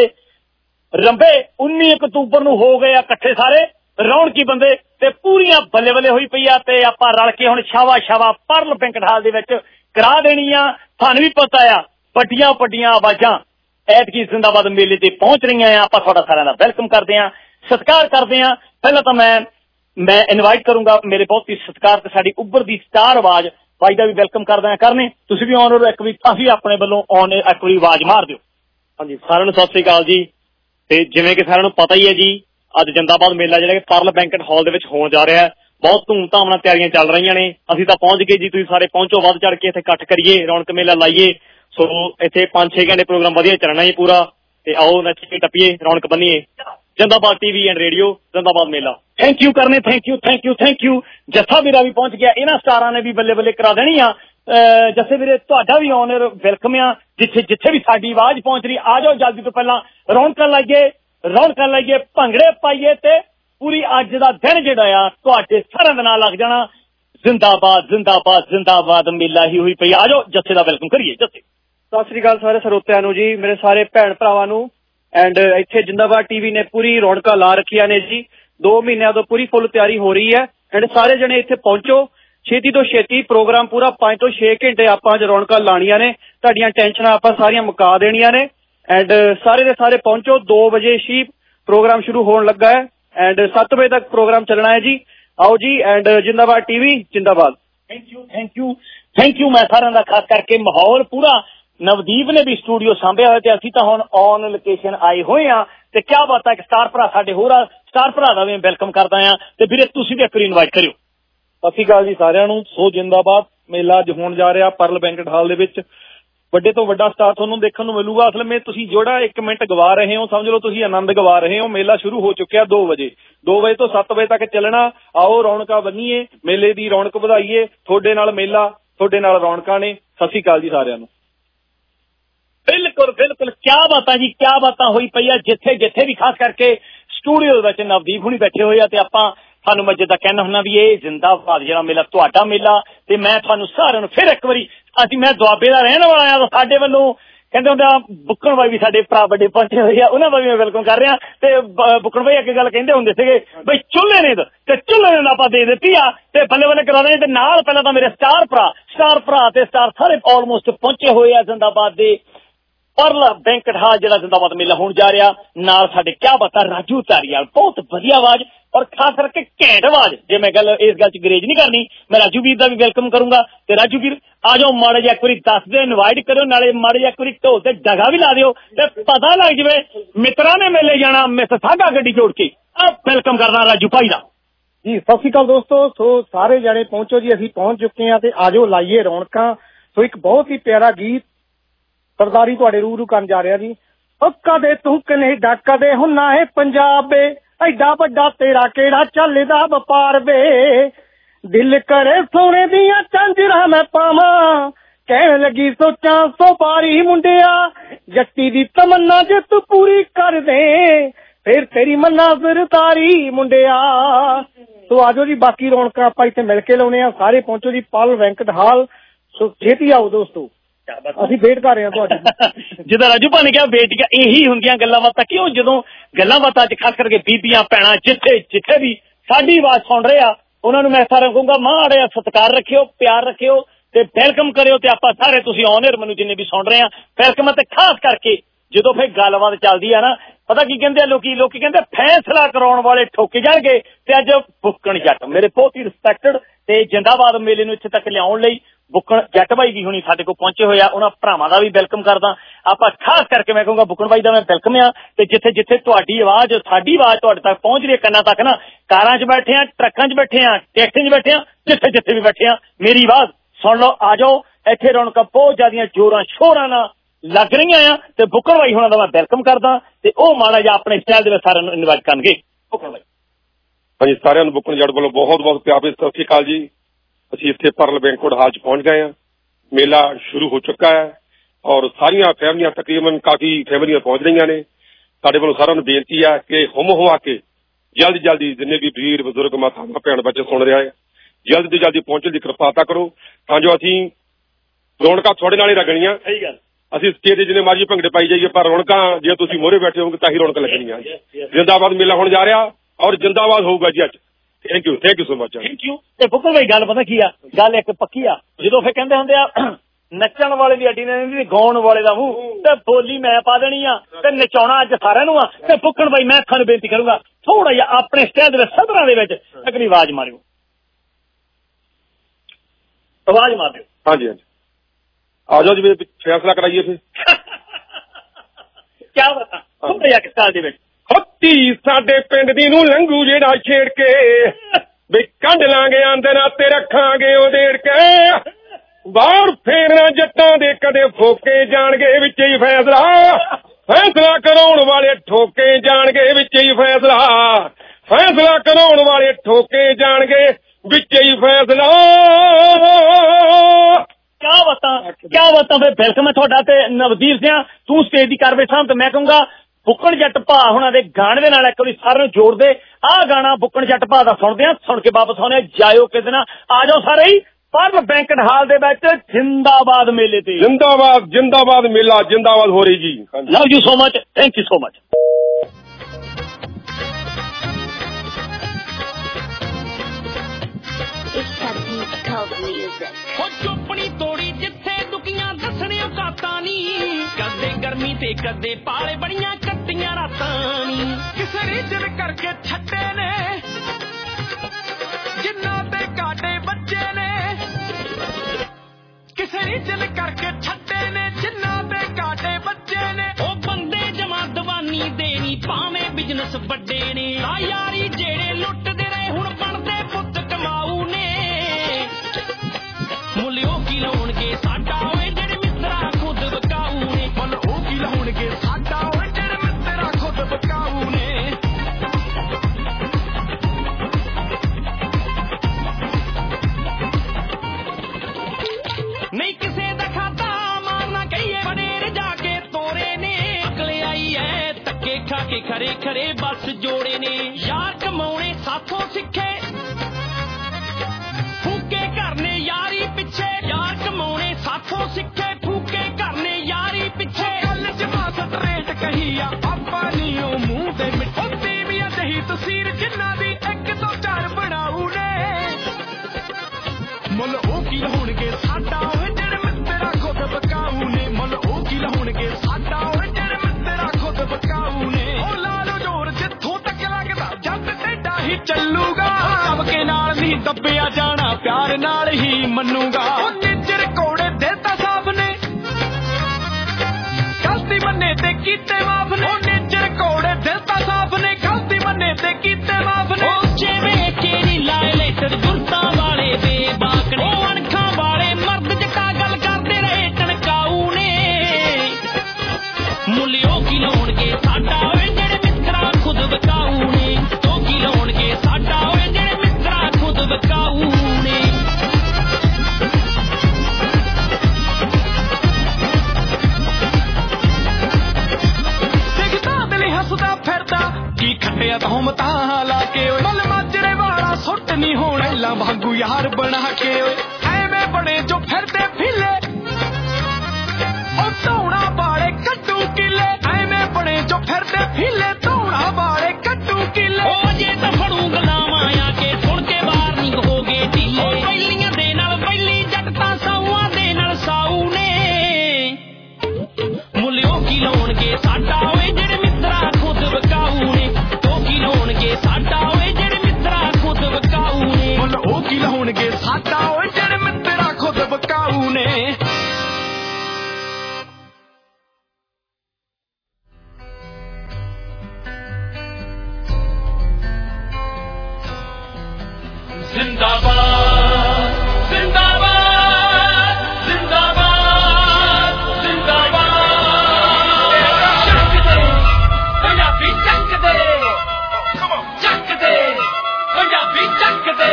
ਰੰਬੇ। ਉੱਨੀ ਅਕਤੂਬਰ ਨੂੰ ਹੋ ਗਏ ਆ ਇਕੱਠੇ ਸਾਰੇ ਰੌਣਕੀ ਬੰਦੇ ਤੇ ਪੂਰੀਆਂ ਬੱਲੇ ਬੱਲੇ ਹੋਈ ਪਈ ਆ ਤੇ ਆਪਾਂ ਰਲ ਕੇ ਹੁਣ ਸ਼ਾਵਾ ਸ਼ਾਵਾ ਪਰਲ ਬੈਂਕਟ ਹਾਲ ਦੇ ਵਿੱਚ ਕਰਾ ਦੇਣੀ ਆ। ਤੁਹਾਨੂੰ ਵੀ ਪਤਾ ਆ ਵੱਡੀਆਂ ਵੱਡੀਆਂ ਆਵਾਜ਼ਾਂ ਐਤਕੀ ਜ਼ਿੰਦਾਬਾਦ ਮੇਲੇ ਤੇ ਪਹੁੰਚ ਰਹੀਆਂ ਆ। ਆਪਾਂ ਤੁਹਾਡਾ ਸਾਰਿਆਂ ਦਾ ਵੈਲਕਮ ਕਰਦੇ ਆ, ਸਤਿਕਾਰ ਕਰਦੇ ਆ। ਪਹਿਲਾਂ ਤਾਂ ਮੈਂ ਮੈਂ ਇਨਵਾਈਟ ਕਰੂੰਗਾ ਮੇਰੇ ਬਹੁਤ ਹੀ ਸਤਿਕਾਰ ਤੇ ਸਾਡੀ ਉੱਭਰਦੀ ਸਟਾਰ ਆਵਾਜ਼ ਬਾਈ ਦਾ ਵੀ ਵੈਲਕਮ ਕਰਦਾ ਆ। ਕਰਨੇ ਤੁਸੀਂ ਵੀ ਆਨ ਇੱਕ ਵੀ ਅਸੀਂ ਆਪਣੇ ਵੱਲੋਂ ਆਨ ਇੱਕ ਵਾਰੀ ਆਵਾਜ਼ ਮਾਰ ਦਿਓ। ਹਾਂਜੀ, ਸਾਰਿਆਂ ਨੂੰ ਸਤਿ ਸ੍ਰੀ ਅਕਾਲ ਜੀ। ਤੇ ਜਿਵੇਂ ਕਿ ਸਾਰਿਆਂ ਨੂੰ ਪਤਾ ਹੀ ਹੈ ਜੀ, ਅੱਜ ਜ਼ਿੰਦਾਬਾਦ ਮੇਲਾ ਜਿਹੜਾ ਕਿ ਪਰਲ ਬੈਂਕਟ ਹਾਲ ਦੇ ਵਿੱਚ ਹੋਣ ਜਾ ਰਿਹਾ ਹੈ। ਬਹੁਤ ਧੂਮਧਾਮ ਨਾਲ ਤਿਆਰੀਆਂ ਚੱਲ ਰਹੀਆਂ ਨੇ। ਅਸੀਂ ਤਾਂ ਪਹੁੰਚ ਗਏ ਜੀ, ਤੁਸੀਂ ਸਾਰੇ ਪਹੁੰਚੋ, ਵੱਧ ਚੜ ਕੇ ਇੱਥੇ ਇਕੱਠ ਕਰੀਏ, ਰੌਣਕ ਮੇਲਾ ਲਾਈਏ। ਸੋ ਇੱਥੇ ਪੰਜ ਛੇ ਘੰਟੇ ਪ੍ਰੋਗਰਾਮ ਵਧੀਆ ਚੱਲਣਾ ਜੀ ਪੂਰਾ ਤੇ ਆਓ ਨੱਚੀਏ ਟੱਪੀਏ, ਰੌਣਕ ਬੰਨੀਏ। ਜ਼ਿੰਦਾਬਾਦ TV and radio, Zindabad Mela. Thank you ਕਰਨੇ, thank you thank you thank you. Jassa ਵੀਰਾ ਵੀ ਪਹੁੰਚ ਗਿਆ, ਇਹਨਾਂ ਸਟਾਰਾਂ ਨੇ ਵੀ ਬੱਲੇ ਬੱਲੇ ਕਰਾ ਦੇਣੀ ਆ। ਜੱਸੇ ਵੀਰੇ ਤੁਹਾਡਾ ਵੀ ਆਨਰ ਵੈਲਕਮ ਆ। ਜਿੱਥੇ ਜਿੱਥੇ ਵੀ ਸਾਡੀ ਆਵਾਜ਼ ਪਹੁੰਚ ਰਹੀ, ਆ ਜਾਓ ਜਲਦੀ ਤੋਂ ਪਹਿਲਾਂ ਰੌਣਕਾਂ ਲਾਈਏ, ਰੌਣਕਾਂ ਲਾਈਏ, ਭੰਗੜੇ ਪਾਈਏ ਤੇ ਪੂਰੀ ਅੱਜ ਦਾ ਦਿਨ ਜਿਹੜਾ ਆ ਤੁਹਾਡੇ ਸਾਰਿਆਂ ਦੇ ਨਾਲ ਲੱਗ ਜਾਣਾ। ਜ਼ਿੰਦਾਬਾਦ ਜ਼ਿੰਦਾਬਾਦ ਜ਼ਿੰਦਾਬਾਦ ਮੇਲਾ ਹੀ ਹੋਈ ਪਈ। ਆ ਜਾਓ ਜੱਸੇ ਦਾ ਵੈਲਕਮ ਕਰੀਏ। ਜੱਸੇ ਸਤਿ ਸ੍ਰੀ ਅਕਾਲ ਸਾਰੇ ਸਰੋਤਿਆਂ ਨੂੰ ਜੀ, ਮੇਰੇ ਸਾਰੇ ਭੈਣ ਭਰਾਵਾਂ ਨੂੰ। ਐਂਡ ਇੱਥੇ ਜ਼ਿੰਦਾਬਾਦ ਟੀਵੀ ਨੇ ਪੂਰੀ ਰੌਣਕਾਂ ਲਾ ਰੱਖੀਆਂ ਨੇ ਜੀ। ਦੋ ਮਹੀਨਿਆਂ ਤੋਂ ਪੂਰੀ ਫੁੱਲ ਤਿਆਰੀ ਹੋ ਰਹੀ ਹੈ ਐਂਡ ਸਾਰੇ ਜਣੇ ਇੱਥੇ ਪਹੁੰਚੋ ਛੇਤੀ ਤੋਂ ਛੇਤੀ। ਪ੍ਰੋਗਰਾਮ ਪੂਰਾ ਪੰਜ ਤੋਂ ਛੇ ਘੰਟੇ ਆਪਾਂ ਅੱਜ ਰੌਣਕਾਂ ਲਾਣੀਆਂ ਨੇ, ਤੁਹਾਡੀਆਂ ਟੈਨਸ਼ਨਾਂ ਆਪਾਂ ਸਾਰੀਆਂ ਮੁਕਾ ਦੇਣੀਆਂ ਨੇ। ਐਂਡ ਸਾਰੇ ਦੇ ਸਾਰੇ ਪਹੁੰਚੋ। ਦੋ ਵਜੇ ਸ਼ੀ ਪ੍ਰੋਗਰਾਮ ਸ਼ੁਰੂ ਹੋਣ ਲੱਗਾ ਹੈ ਐਂਡ ਸੱਤ ਵਜੇ ਤੱਕ ਪ੍ਰੋਗਰਾਮ ਚੱਲਣਾ ਹੈ ਜੀ। ਆਓ ਜੀ and Zindabad TV Zindabad. Thank you thank you thank you. ਮੈਂ ਸਾਰਿਆਂ ਦਾ ਖਾਸ ਕਰਕੇ ਮਾਹੌਲ ਪੂਰਾ ਨਵਦੀਪ ਨੇ ਵੀ ਸਟੂਡੀਓ ਸਾਂਭਿਆ ਹੋਇਆ ਤੇ ਅਸੀਂ ਤਾਂ ਹੁਣ ਔਨ ਲੋਕੇਸ਼ਨ ਆਏ ਹੋਏ ਆ ਤੇ ਕਿਆ ਬਾਤ ਹੈ ਕਿ ਸਟਾਰ ਭਰਾ ਸਾਡੇ ਹੋਰ ਆ, ਸਟਾਰ ਭਰਾ ਦਾ ਵੀ ਵੈਲਕਮ ਕਰਦਾ ਆ। ਤੇ ਵੀਰੇ ਤੁਸੀਂ ਵੀ ਇੱਕ ਵਾਰੀ ਇਨਵਾਈਟ ਕਰਿਓ। ਸਤਿ ਸ਼੍ਰੀ ਅਕਾਲ ਜੀ ਸਾਰਿਆਂ ਨੂੰ। ਸੋ ਜ਼ਿੰਦਾਬਾਦ ਮੇਲਾ ਅੱਜ ਹੋਣ ਜਾ ਰਿਹਾ ਪਰਲ ਬੈਂਕਟ ਹਾਲ ਦੇ ਵਿੱਚ। ਵੱਡੇ ਤੋਂ ਵੱਡਾ ਸਟਾਰ ਤੁਹਾਨੂੰ ਦੇਖਣ ਨੂੰ ਮਿਲੂਗਾ। ਅਸਲ ਵਿੱਚ ਤੁਸੀਂ ਜਿਹੜਾ ਇੱਕ ਮਿੰਟ ਗਵਾ ਰਹੇ ਹੋ, ਸਮਝ ਲਓ ਤੁਸੀਂ ਆਨੰਦ ਗਵਾ ਰਹੇ ਹੋ। ਮੇਲਾ ਸ਼ੁਰੂ ਹੋ ਚੁੱਕਿਆ ਦੋ ਵਜੇ, ਦੋ ਵਜੇ ਤੋਂ ਸੱਤ ਵਜੇ ਤੱਕ ਚੱਲਣਾ। ਆਓ ਰੌਣਕਾਂ ਬੰਨੀਏ, ਮੇਲੇ ਦੀ ਰੌਣਕ ਵਧਾਈਏ। ਤੁਹਾਡੇ ਨਾਲ ਮੇਲਾ, ਤੁਹਾਡੇ ਨਾਲ ਰੌਣਕਾਂ ਨੇ। ਸਤਿ ਸ਼੍ਰੀ ਅਕਾਲ ਜੀ ਸਾਰਿਆਂ ਨੂੰ। ਬਿਲਕੁਲ ਬਿਲਕੁਲ, ਕਿਆ ਬਾਤਾਂ ਜੀ, ਕਿਆ ਬਾਤਾਂ ਹੋਈ ਪਈ ਆ। ਜਿੱਥੇ ਜਿੱਥੇ ਵੀ ਖਾਸ ਕਰਕੇ ਸਟੂਡੀਓ ਵਿੱਚ ਨਵਦੀਪ ਹੁਣੀ ਬੈਠੇ ਹੋਏ ਆ ਤੇ ਆਪਾਂ ਤੁਹਾਨੂੰ ਮੈਂ ਜਿੱਦਾਂ ਕਹਿਣਾ ਹੁੰਦਾ ਵੀ ਇਹ ਜ਼ਿੰਦਾਬਾਦ ਜਿਹੜਾ ਮੇਲਾ ਤੁਹਾਡਾ ਮੇਲਾ। ਤੇ ਮੈਂ ਤੁਹਾਨੂੰ ਸਾਰਿਆਂ ਨੂੰ ਫਿਰ ਇੱਕ ਵਾਰੀ, ਅਸੀਂ ਮੈਂ ਦੁਆਬੇ ਦਾ ਰਹਿਣ ਵਾਲਾ ਆ, ਸਾਡੇ ਵੱਲੋਂ ਕਹਿੰਦੇ ਹੁੰਦਾ ਬੁੱਕਣ ਬਾਈ ਵੀ ਸਾਡੇ ਭਰਾ ਵੱਡੇ ਪਹੁੰਚੇ ਹੋਏ ਆ, ਉਹਨਾਂ ਦਾ ਵੀ ਮੈਂ ਵੈਲਕਮ ਕਰ ਰਿਹਾ। ਤੇ ਬੁੱਕਣ ਬਾਈ ਅੱਗੇ ਗੱਲ ਕਹਿੰਦੇ ਹੁੰਦੇ ਸੀਗੇ ਬਈ ਚੁੱਲ੍ਹੇ ਨੇ ਤੇ ਚੁੱਲ੍ਹੇ ਨੇ ਆਪਾਂ ਦੇ ਦਿੱਤੀ ਆ ਤੇ ਬੱਲੇ ਬੱਲੇ ਕਰਾ ਦੇਣੇ। ਤੇ ਨਾਲ ਪਹਿਲਾਂ ਤਾਂ ਮੇਰੇ ਸਟਾਰ ਭਰਾ ਸਟਾਰ ਭਰਾ ਤੇ ਸਟਾਰ ਸਾਰੇ ਆਲਮੋਸਟ ਪਹੁੰਚੇ ਹੋਏ ਆ ਜ਼ਿੰਦਾਬਾਦ ਦੇ ਪਰਲ ਬੈਂਕਟ ਹਾਲ ਜਿਹੜਾ ਜ਼ਿੰਦਾਬਾਦ ਮੇਲਾ ਹੋਣ ਜਾ ਰਿਹਾ। ਨਾਲ ਸਾਡੇ ਕਿਆ ਬਾਤਾਂ ਰਾਜੂ ਧਾਰੀਵਾਲ, ਬਹੁਤ ਵਧੀਆ ਆਵਾਜ਼ ਔਰ ਖਾਸ ਕਰਕੇ ਘੈਂਟ ਆਵਾਜ਼। ਜੇ ਮੈਂ ਗੱਲ ਇਸ ਗੱਲ ਚ ਗਰੇਜ ਨਹੀਂ ਕਰਨੀ, ਮੈਂ ਰਾਜੂ ਵੀਰ ਦਾ ਵੀ ਵੈਲਕਮ ਕਰੂੰਗਾ। ਤੇ ਰਾਜੂ ਵੀਰ ਆ ਜਾਓ, ਮਾੜੇ ਜਿਹਾ ਇੱਕ ਵਾਰੀ ਦੱਸ ਦਿਓ, ਇਨਵਾਈਟ ਕਰਿਓ, ਨਾਲੇ ਮਾੜੇ ਜਿਹਾ ਇੱਕ ਵਾਰੀ ਢੋਲ ਤੇ ਡਗਾ ਵੀ ਲਾ ਦਿਓ ਤੇ ਪਤਾ ਲੱਗ ਜਾਵੇ ਮਿੱਤਰਾਂ ਨੇ ਮੇਲੇ ਜਾਣਾ। ਮਿਸ ਸਾਡਾ ਗੱਡੀ ਜੋੜ ਕੇ ਆ ਵੈਲਕਮ ਕਰਦਾ ਰਾਜੂ ਭਾਈ ਦਾ ਜੀ। ਸਤਿ ਸ਼੍ਰੀ ਅਕਾਲ ਦੋਸਤੋ। ਸੋ ਸਾਰੇ ਜਣੇ ਪਹੁੰਚੋ ਜੀ, ਅਸੀਂ ਪਹੁੰਚ ਚੁੱਕੇ ਹਾਂ ਤੇ ਆਜੋ ਲਾਈਏ ਰੌਣਕਾਂ। ਸੋ ਇੱਕ ਬਹੁਤ ਹੀ ਪਿਆਰਾ ਗੀਤ ਸਰਦਾਰੀ ਤੁਹਾਡੇ ਰੂ ਰੂ ਕਰਨ ਜਾ ਰਿਹਾ ਜੀ। ਉਹ ਕਦੇ ਤੂੰ ਕੈਨੇਡਾ ਕਦੇ ਹੁੰਨਾ ਹੈ ਪੰਜਾਬ ਵੇ, ਐਡਾ ਵੱਡਾ ਤੇਰਾ ਕਿਹੜਾ ਚੱਲਦਾ ਵਪਾਰ ਵੇ। ਦਿਲ ਕਰੇ ਸੋਨੇ ਦੀਆਂ ਝਾਂਜਰਾਂ ਮੈਂ ਪਾਵਾਂ, ਕਹਿਣ ਲੱਗੀ ਸੋਚਾਂ ਸੋ ਬਾਰੀ ਮੁੰਡਿਆ। ਜੱਟੀ ਦੀ ਤਮੰਨਾ ਜੇ ਤੂੰ ਪੂਰੀ ਕਰ ਦੇ, ਫਿਰ ਤੇਰੀ ਮੰਨਾ ਜ਼ਰਦਾਰੀ ਮੁੰਡਿਆ। ਸੋ ਆਜੋ ਜੀ, ਬਾਕੀ ਰੌਣਕਾਂ ਆਪਾਂ ਇੱਥੇ ਮਿਲ ਕੇ ਲਾਉਣੇ ਆ। ਸਾਰੇ ਪਹੁੰਚੋ ਜੀ ਪਰਲ ਬੈਂਕਟ ਹਾਲ। ਸੋ ਛੇਤੀ ਆਓ ਦੋਸਤੋ, ਅਸੀਂ ਵੇਟ ਕਰ ਰਹੇ ਹਾਂ ਤੁਹਾਡੀ। ਜਿੱਦਾਂ ਰਾਜੂ ਭਾਅ ਨੇ ਕਿਹਾ ਵੇਟ ਇਹੀ ਹੁੰਦੀਆਂ ਗੱਲਾਂ ਬਾਤਾਂ। ਕਿਉਂ ਜਦੋਂ ਗੱਲਾਂ ਬਾਤਾਂ ਚ ਖਾਸ ਕਰਕੇ ਬੀਬੀਆਂ ਭੈਣਾਂ ਜਿੱਥੇ ਜਿੱਥੇ ਵੀ ਸਾਡੀ ਆਵਾਜ਼ ਸੁਣ ਰਹੇ ਆ, ਉਹਨਾਂ ਨੂੰ ਮੈਂ ਸਾਰਿਆਂ ਕਹੂੰਗਾ ਮਾੜਾ ਸਤਿਕਾਰ ਰੱਖਿਓ, ਪਿਆਰ ਰੱਖਿਓ ਤੇ ਵੈਲਕਮ ਕਰਿਓ। ਤੇ ਆਪਾਂ ਸਾਰੇ ਤੁਸੀਂ ਆਨਰ ਮੈਨੂੰ ਜਿੰਨੇ ਵੀ ਸੁਣ ਰਹੇ ਆ ਵੈਲਕਮ। ਤੇ ਖਾਸ ਕਰਕੇ ਜਦੋਂ ਫਿਰ ਗੱਲਬਾਤ ਚੱਲਦੀ ਆ ਨਾ, ਪਤਾ ਕੀ ਕਹਿੰਦੇ ਆ ਲੋਕੀ ਲੋਕੀ ਕਹਿੰਦੇ ਫੈਸਲਾ ਕਰਾਉਣ ਵਾਲੇ ਠੋਕੇ ਜਾਣਗੇ। ਤੇ ਅੱਜ ਬੁੱਕਣ ਜੱਟ ਮੇਰੇ ਬਹੁਤ ਹੀ ਰਿਸਪੈਕਟਡ ਤੇ ਜ਼ਿੰਦਾਬਾਦ ਮੇਲੇ ਨੂੰ ਇੱਥੇ ਤੱਕ ਲਿਆਉਣ ਲਈ ਬੁੱਕਣ ਜੱਟ ਬਾਈ ਜੀ ਹੁਣੀ ਸਾਡੇ ਕੋਲ ਪਹੁੰਚੇ ਹੋਏ ਆ, ਉਹਨਾਂ ਭਰਾਵਾਂ ਦਾ ਵੀ ਵੈਲਕਮ ਕਰਦਾ। ਆਪਾਂ ਖਾਸ ਕਰਕੇ ਮੈਂ ਕਹੂੰਗਾ ਬੁੱਕਣ ਬਾਈ ਦਾ ਮੈਂ ਵੈਲਕਮ ਆ। ਤੇ ਜਿੱਥੇ ਜਿੱਥੇ ਤੁਹਾਡੀ ਆਵਾਜ਼ ਸਾਡੀ ਆਵਾਜ਼ ਤੁਹਾਡੇ ਤੱਕ ਪਹੁੰਚ ਰਹੀ ਹੈ ਕੰਨਾਂ ਤੱਕ ਨਾ, ਕਾਰਾਂ 'ਚ ਬੈਠੇ ਆ, ਟਰੱਕਾਂ 'ਚ ਬੈਠੇ ਆ, ਟੈਕਸੀ 'ਚ ਬੈਠੇ ਆ, ਜਿੱਥੇ ਜਿੱਥੇ ਵੀ ਬੈਠੇ ਆ, ਮੇਰੀ ਆਵਾਜ਼ ਸੁਣ ਲਓ। ਆ ਜਾਓ, ਇੱਥੇ ਰੌਣਕਾਂ ਬਹੁਤ ਜ਼ਿਆਦੀਆਂ ਜ਼ੋਰਾਂ ਸ਼ੋਰਾਂ ਨਾਲ ਲੱਗ ਰਹੀਆਂ ਆ ਤੇ ਬੁੱਕਣ ਬਾਈ ਹੁਣਾਂ ਦਾ ਮੈਂ ਵੈਲਕਮ ਕਰਦਾ ਤੇ ਉਹ ਮਾੜਾ ਜਿਹਾ ਆਪਣੇ ਸਟਾਈਲ ਦੇ ਵਿੱਚ ਸਾਰਿਆਂ ਨੂੰ ਇਨਵਾਈਟ ਕਰਨਗੇ। ਬੁੱਕਣ ਬਾਈ। ਹਾਂਜੀ, ਸਾਰਿਆਂ ਨੂੰ ਬੁੱਕਣ ਜੱਟ ਵੱਲੋਂ ਬਹੁਤ ਬਹੁਤ ਪਿਆਰ ਭਰੀ ਸਤਿ ਸ਼੍ਰੀ ਅਕਾਲ ਜੀ। ਅਸੀਂ ਇੱਥੇ ਪਰਲ ਬੈਂਕੁਏਟ ਹਾਲ 'ਚ ਪਹੁੰਚ ਗਏ ਹਾਂ। ਮੇਲਾ ਸ਼ੁਰੂ ਹੋ ਚੁੱਕਾ ਹੈ ਔਰ ਸਾਰੀਆਂ ਫੈਮਲੀਆਂ ਤਕਰੀਬਨ ਕਾਫੀ ਫੈਮਲੀਆਂ ਪਹੁੰਚ ਰਹੀਆਂ ਨੇ। ਸਾਡੇ ਵੱਲੋਂ ਸਾਰਿਆਂ ਨੂੰ ਬੇਨਤੀ ਹੈ ਕਿ ਹੁਮ ਹੁਆ ਕੇ ਜਲਦੀ ਜਲਦੀ ਜਿੰਨੇ ਵੀ ਵੀਰ ਬਜ਼ੁਰਗ ਮਾਤਾਵਾਂ ਭੈਣ ਬੱਚੇ ਸੁਣ ਰਿਹਾ ਹੈ ਜਲਦੀ ਤੋਂ ਜਲਦੀ ਪਹੁੰਚਣ ਦੀ ਕਿਰਪਾਲਤਾ ਕਰੋ ਤਾਂ ਜੋ ਅਸੀਂ ਰੌਣਕਾਂ ਤੁਹਾਡੇ ਨਾਲ ਹੀ ਲੱਗਣੀਆਂ। ਸਹੀ ਗੱਲ। ਅਸੀਂ ਸਟੇਜ ਤੇ ਜਿੰਨੇ ਮਰਜ਼ੀ ਭੰਗੜੇ ਪਾਈ ਜਾਈਏ ਪਰ ਰੌਣਕਾਂ ਜੇ ਤੁਸੀਂ ਮੋਹਰੇ ਬੈਠੇ ਹੋਗੇ ਤਾਂ ਹੀ ਰੌਣਕਾਂ ਲੱਗਣੀਆਂ। ਜਿੰਦਾਬਾਦ ਮੇਲਾ ਹੋਣ ਜਾ ਰਿਹਾ ਔਰ ਜਿੰਦਾਬਾਦ ਹੋਊਗਾ ਜੀ ਅੱਜ। Thank you thank you so much. Thank you. ਤੇ ਬੁੱਕਣ ਬਾਈ ਗੱਲ ਪਤਾ ਕੀ ਆ, ਗੱਲ ਇੱਕ ਪੱਕੀ ਆ। ਜਦੋਂ ਫਿਰ ਕਹਿੰਦੇ ਹੁੰਦੇ ਆ ਨੱਚਣ ਵਾਲੇ ਦੀ ਅੱਡੀ ਨੇ ਗਾਉਣ ਵਾਲੇ ਦਾ ਮੂੰਹ, ਤੇ ਬੋਲੀ ਮੈਂ ਪਾ ਦੇਣੀ ਆ ਤੇ ਨਚਾਉਣਾ ਅੱਜ ਸਾਰਿਆਂ ਨੂੰ ਆ। ਤੇ ਬੁੱਕਣ ਬਾਈ ਮੈਂ ਅੱਖਾਂ ਨੂੰ ਬੇਨਤੀ ਕਰੂੰਗਾ ਥੋੜਾ ਜਿਹਾ ਆਪਣੇ ਸਟੈਂਡ ਦੇ ਸਦਰਾਂ ਦੇ ਵਿੱਚ ਅਗਲੀ ਆਵਾਜ਼ ਮਾਰਿਓ, ਆਵਾਜ਼ ਮਾਰ ਦਿਓ। ਹਾਂਜੀ ਹਾਂਜੀ ਆ ਜਾਓ ਜੀ, ਫੈਸਲਾ ਕਰਾਈਏ ਫਿਰ। ਕਿਆ ਬਤਾ ਥੋੜਾ ਜਿਹਾ ਕਿਸ ਸਾਲ ਦੇ ਵਿੱਚ ਹੱਤੀ ਸਾਡੇ ਪਿੰਡ ਦੀ ਨੂੰ ਲੰਘੂ ਜਿਹੜਾ ਛੇੜ ਕੇ ਵੀ ਕੱਢ ਲਾਂਗੇ ਆਂਦਰਾਂ ਤੇ ਰੱਖਾਂਗੇ ਉਹ ਡੇੜ ਕੇ ਬਾਹਰ ਫੇਰਨਾ ਜੱਟਾਂ ਦੇ ਕਦੇ ਫੋਕੇ ਜਾਣਗੇ ਵਿੱਚ ਹੀ ਫੈਸਲਾ ਫੈਸਲਾ ਕਰਾਉਣ ਵਾਲੇ ਠੋਕੇ ਜਾਣਗੇ ਵਿੱਚ ਹੀ ਫੈਸਲਾ ਫੈਸਲਾ ਕਰਾਉਣ ਵਾਲੇ ਠੋਕੇ ਜਾਣਗੇ ਵਿੱਚ ਹੀ ਫੈਸਲਾ। ਕਿਆ ਬਾਤਾਂ ਕਿਆ ਬਾਤਾਂ ਫਿਰ ਵੈਲਕਮ ਹੈ ਤੁਹਾਡਾ ਤੇ ਨਵਦੀਪ ਸਿੰਘ ਤੂੰ ਸਟੇਜ ਦੀ ਕਾਰਵਾਈ ਸਾਹਮ ਤੇ ਮੈਂ ਕਹੂੰਗਾ ਬੁੱਕਣ ਜੱਟ ਭਾ ਹੁਣਾਂ ਦੇ ਗਾਣੇ ਦੇ ਨਾਲ ਇੱਕ ਵਾਰੀ ਸਾਰਿਆਂ ਨੂੰ ਜੋੜਦੇ। ਆਹ ਗਾਣਾ ਬੁੱਕਣ ਜੱਟ ਭਾ ਦਾ ਸੁਣਦੇ ਆ, ਸੁਣ ਕੇ ਵਾਪਸ ਆਉਂਦੇ ਜਾਇਓ ਕਿਸੇ ਨਾਲ। ਆ ਜਾਓ ਸਾਰੇ ਹੀ ਪਰਲ ਬੈਂਕਟ ਹਾਲ ਦੇ ਵਿੱਚ ਜਿੰਦਾਬਾਦ ਮੇਲੇ ਤੇ। ਜਿੰਦਾਬਾਦ ਜਿੰਦਾਬਾਦ ਮੇਲਾ ਜਿੰਦਾਬਾਦ ਹੋ ਰਹੀ ਜੀ। Love you so much, thank you so much. ਚੋਪਣੀ ਤੋੜੀ ਜਿੱਥੇ ਦੁਖੀਆਂ ਦੱਸਣੇ ਔਕਾਤਾਂ ਨੀ, ਕਦੇ ਗਰਮੀ ਤੇ ਕਦੇ ਪਾਲੇ ਬੜੀਆਂ ਕੱਟੀਆਂ ਰਾਤਾਂ ਨੀ। ਕਿਸੇ ਰੀਜਨ ਕਰਕੇ ਛੱਡੇ ਨੇ ਜਿੰਨਾਂ ਤੇ ਕਾਟੇ ਬੱਚੇ ਨੇ, ਕਿਸੇ ਰੀਜਨ ਕਰਕੇ ਛੱਡੇ ਨੇ ਜਿੰਨਾਂ ਤੇ ਕਾਟੇ ਬੱਚੇ ਨੇ। ਉਹ ਬੰਦੇ ਜਮਾ ਦਵਾਨੀ ਦੇਣੀ ਭਾਵੇਂ ਬਿਜ਼ਨਸ ਵੱਡੇ ਨੇ। ਆ ਯਾਰੀ ਜਿਹੜੇ ਲੁੱਟਦੇ ਰਹੇ ਹੁਣ ਬਣਦੇ ਪੁੱਤ ਕਮਾਊ ਨੇ। ਮੁੱਲ ਉਹ ਕੀ ਲਾਉਣਗੇ ਸਾਡਾ ਓਏ ਜਿਹੜੇ ਮਿੱਤਰਾ ਖੁਦ ਬਕਾਊ ਨੇ। ਮੁੱਲ ਉਹ ਕੀ ਲਾਉਣਗੇ ਸਾਡਾ ਓਏ ਜਿਹੜੇ ਮਿੱਤਰਾ ਖੁਦ ਬਕਾਊ ਨੇ। ਨਹੀਂ ਕਿਸੇ ਦਾ ਖਾਤਾ ਮਾਰਨਾ ਕਹੀਏ ਬਨੇਰ ਜਾ ਕੇ ਤੋਰੇ ਨੇ। ਅਕਲ ਆਈ ਐ ਧੱਕੇ ਖਾ ਕੇ ਖਰੇ ਖਰੇ ਬਸ ਜੋੜੇ ਨੇ। ਯਾਰ ਕਮਾਉਣੇ ਸਾਥੋਂ ਸਿੱਖੇ ਫੂਕੇ ਕਰਨੇ ਯਾਰੀ ਪਿੱਛੇ। ਯਾਰ ਕਮਾਉਣੇ ਸਾਥੋਂ ਸਿੱਖੇ ਫੂਕੇ ਕਰਨੇ ਯਾਰੀ ਪਿੱਛੇ। ਗੱਲ ਜਮਾ ਸਟਰੇਟ ਕਹੀ ਆ ਆਪਾਂ ਨੀ ਉਹ ਮੂੰਹ ਤੇ ਮਿੱਟੀ ਵੀ ਆ ਦਹੀ ਤਸਵੀਰ ਜਿੰਨਾ ਦੀ ਇੱਕ ਤੋਂ ਚਾਰ ਬਣਾਉ ਨੇ। ਮੁੱਲ ਉਹ ਕੀ ਲਾਉਣਗੇ ਸਾਡਾ ਓਏ ਜਿਹੜੇ ਮਿੱਤਰਾ ਖੁਦ ਬਕਾਊ ਨੇ। ਮੁੱਲ ਉਹ ਕੀ ਲਾਉਣਗੇ ਸਾਡਾ ਓਏ ਜਿਹੜੇ ਮਿੱਤਰਾ ਖੁਦ ਬਕਾਊ ਨੇ। ਉਹ ਲਾ ਲੋ ਜੋਰ ਜਿੱਥੋਂ ਤੱਕ ਲੱਗਦਾ ਜੱਟ ਟੇਡਾ ਹੀ ਚੱਲੂਗਾ। ਦਬਕੇ ਨਾਲ ਨਹੀਂ ਦੱਬਿਆ ਜਾਣਾ ਪਿਆਰ ਨਾਲ ਹੀ ਮੰਨੂਗਾ। ਉਹ ਨਿੱਜਰ ਕੋੜੇ ਦੇਤਾ ਸਾਬ ਨੇ ਗਲਤੀ ਮੰਨੇ ਤੇ ਕੀਤੇ ਮਾਫ ਨੇ। ਉਹ ਨਿੱਜਰ ਕੋੜੇ ਦੇਤਾ ਸਾਬ ਨੇ ਗਲਤੀ ਮੰਨੇ ਤੇ ਕੀਤੇ ਮਾਫ ਨੇ। ਉਹ ਜਿਵੇਂ ਕਿਹੜੀ ਲਾਏ ਲੈਟਰ ਗੁਰਤਾਂ ਵਾਲੇ ਬੇਬਾਕ ਨੇ। ਉਹ ਅਣਖਾਂ ਵਾਲੇ ਮਰਦ ਜੱਟਾ ਗੱਲ ਕਰਦੇ ਰਹੇ ਟਣਕਾਊ ਨੇ। ਮੁੱਲ ਉਹ ਕੀ ਲਾਉਣਗੇ ਸਾਡਾ ਓਏ ਜਿਹੜੇ ਮਿੱਤਰਾ ਖੁਦ ਬਕਾਊ ਨੇ। ਉਹ ਕੀ ਲਾਉਣਗੇ ਸਾਡਾ ਓਏ ਜਿਹੜੇ ਮਿੱਤਰਾ ਖੁਦ ਬਕਾਊ ਨੇ। ਦੇਖਦਾ ਦਿਲ ਹੱਸਦਾ ਫਿਰਦਾ ਕੀ ਖੱਟਿਆ ਤਹਮਤਾਂ ਲਾ ਕੇ ਓਏ। ਮਲ ਮਾਜਰੇ ਵਾਲਾ ਸੁੱਟ ਨਹੀਂ ਹੋਣਾ ਲਾਂ ਵਾਂਗੂ ਯਾਰ ਬਣਾ ਕੇ ਓਏ। ਐਵੇਂ ਬਣੇ ਜੋ ਫਿਰਦੇ ਫਿਲੇ ਉਹ ਧੌਣਾ ਵਾਲੇ ਕੱਟੂ ਕਿਲੇ। ਐਵੇਂ ਬਣੇ ਜੋ ਫਿਰਦੇ ਫਿਲੇ ਧੌਣਾ ਵਾਲੇ ਕੱਟੂ ਕਿਲੇ। ਉਹ ਜੇ ਤਾਂ ਫੜੂ ਗਲਾਵਾਂ ਆ ਕੇ ਸੁਣ ਕੇ ਬਾਹਰ ਨਹੀਂ ਹੋਗੇ ਢੀਲੇ। ਪਹਿਲੀਆਂ ਦੇ ਨਾਲ ਪਹਿਲੀ ਜੱਟ ਤਾਂ ਸਾਊਆਂ ਦੇ ਨਾਲ ਸਾਊ ਨੇ। ਮੁੱਲ ਉਹ ਕੀ ਲਾਉਣਗੇ ਸਾਡਾ ਓਏ ਜਿਹੜੇ ਮਿੱਤਰਾ ਖੁਦ ਬਕਾਊ ਨੇ। ਉਹ ਕੀ ਲਾਉਣਗੇ ਸਾਡਾ ਓਏ ਜਿਹੜੇ ਮਿੱਤਰਾ ਖੁਦ ਬਕਾਊ ਨੇ। ਮੁੱਲ ਉਹ ਕੀ ਲਾਉਣਗੇ ਸਾਡਾ ਓਏ ਜਿਹੜੇ ਮਿੱਤਰਾ ਖੁਦ ਬਕਾਊ ਜ਼ਿੰਦਾਬਾਦ ਜ਼ਿੰਦਾਬਾਦ ਜ਼ਿੰਦਾਬਾਦ ਜ਼ਿੰਦਾਬਾਦ ਚੱਕ ਦੇ ਪੰਜਾਬੀ ਚੱਕ ਦੇ ਚੱਕ ਦੇ ਪੰਜਾਬੀ ਚੱਕ ਦੇ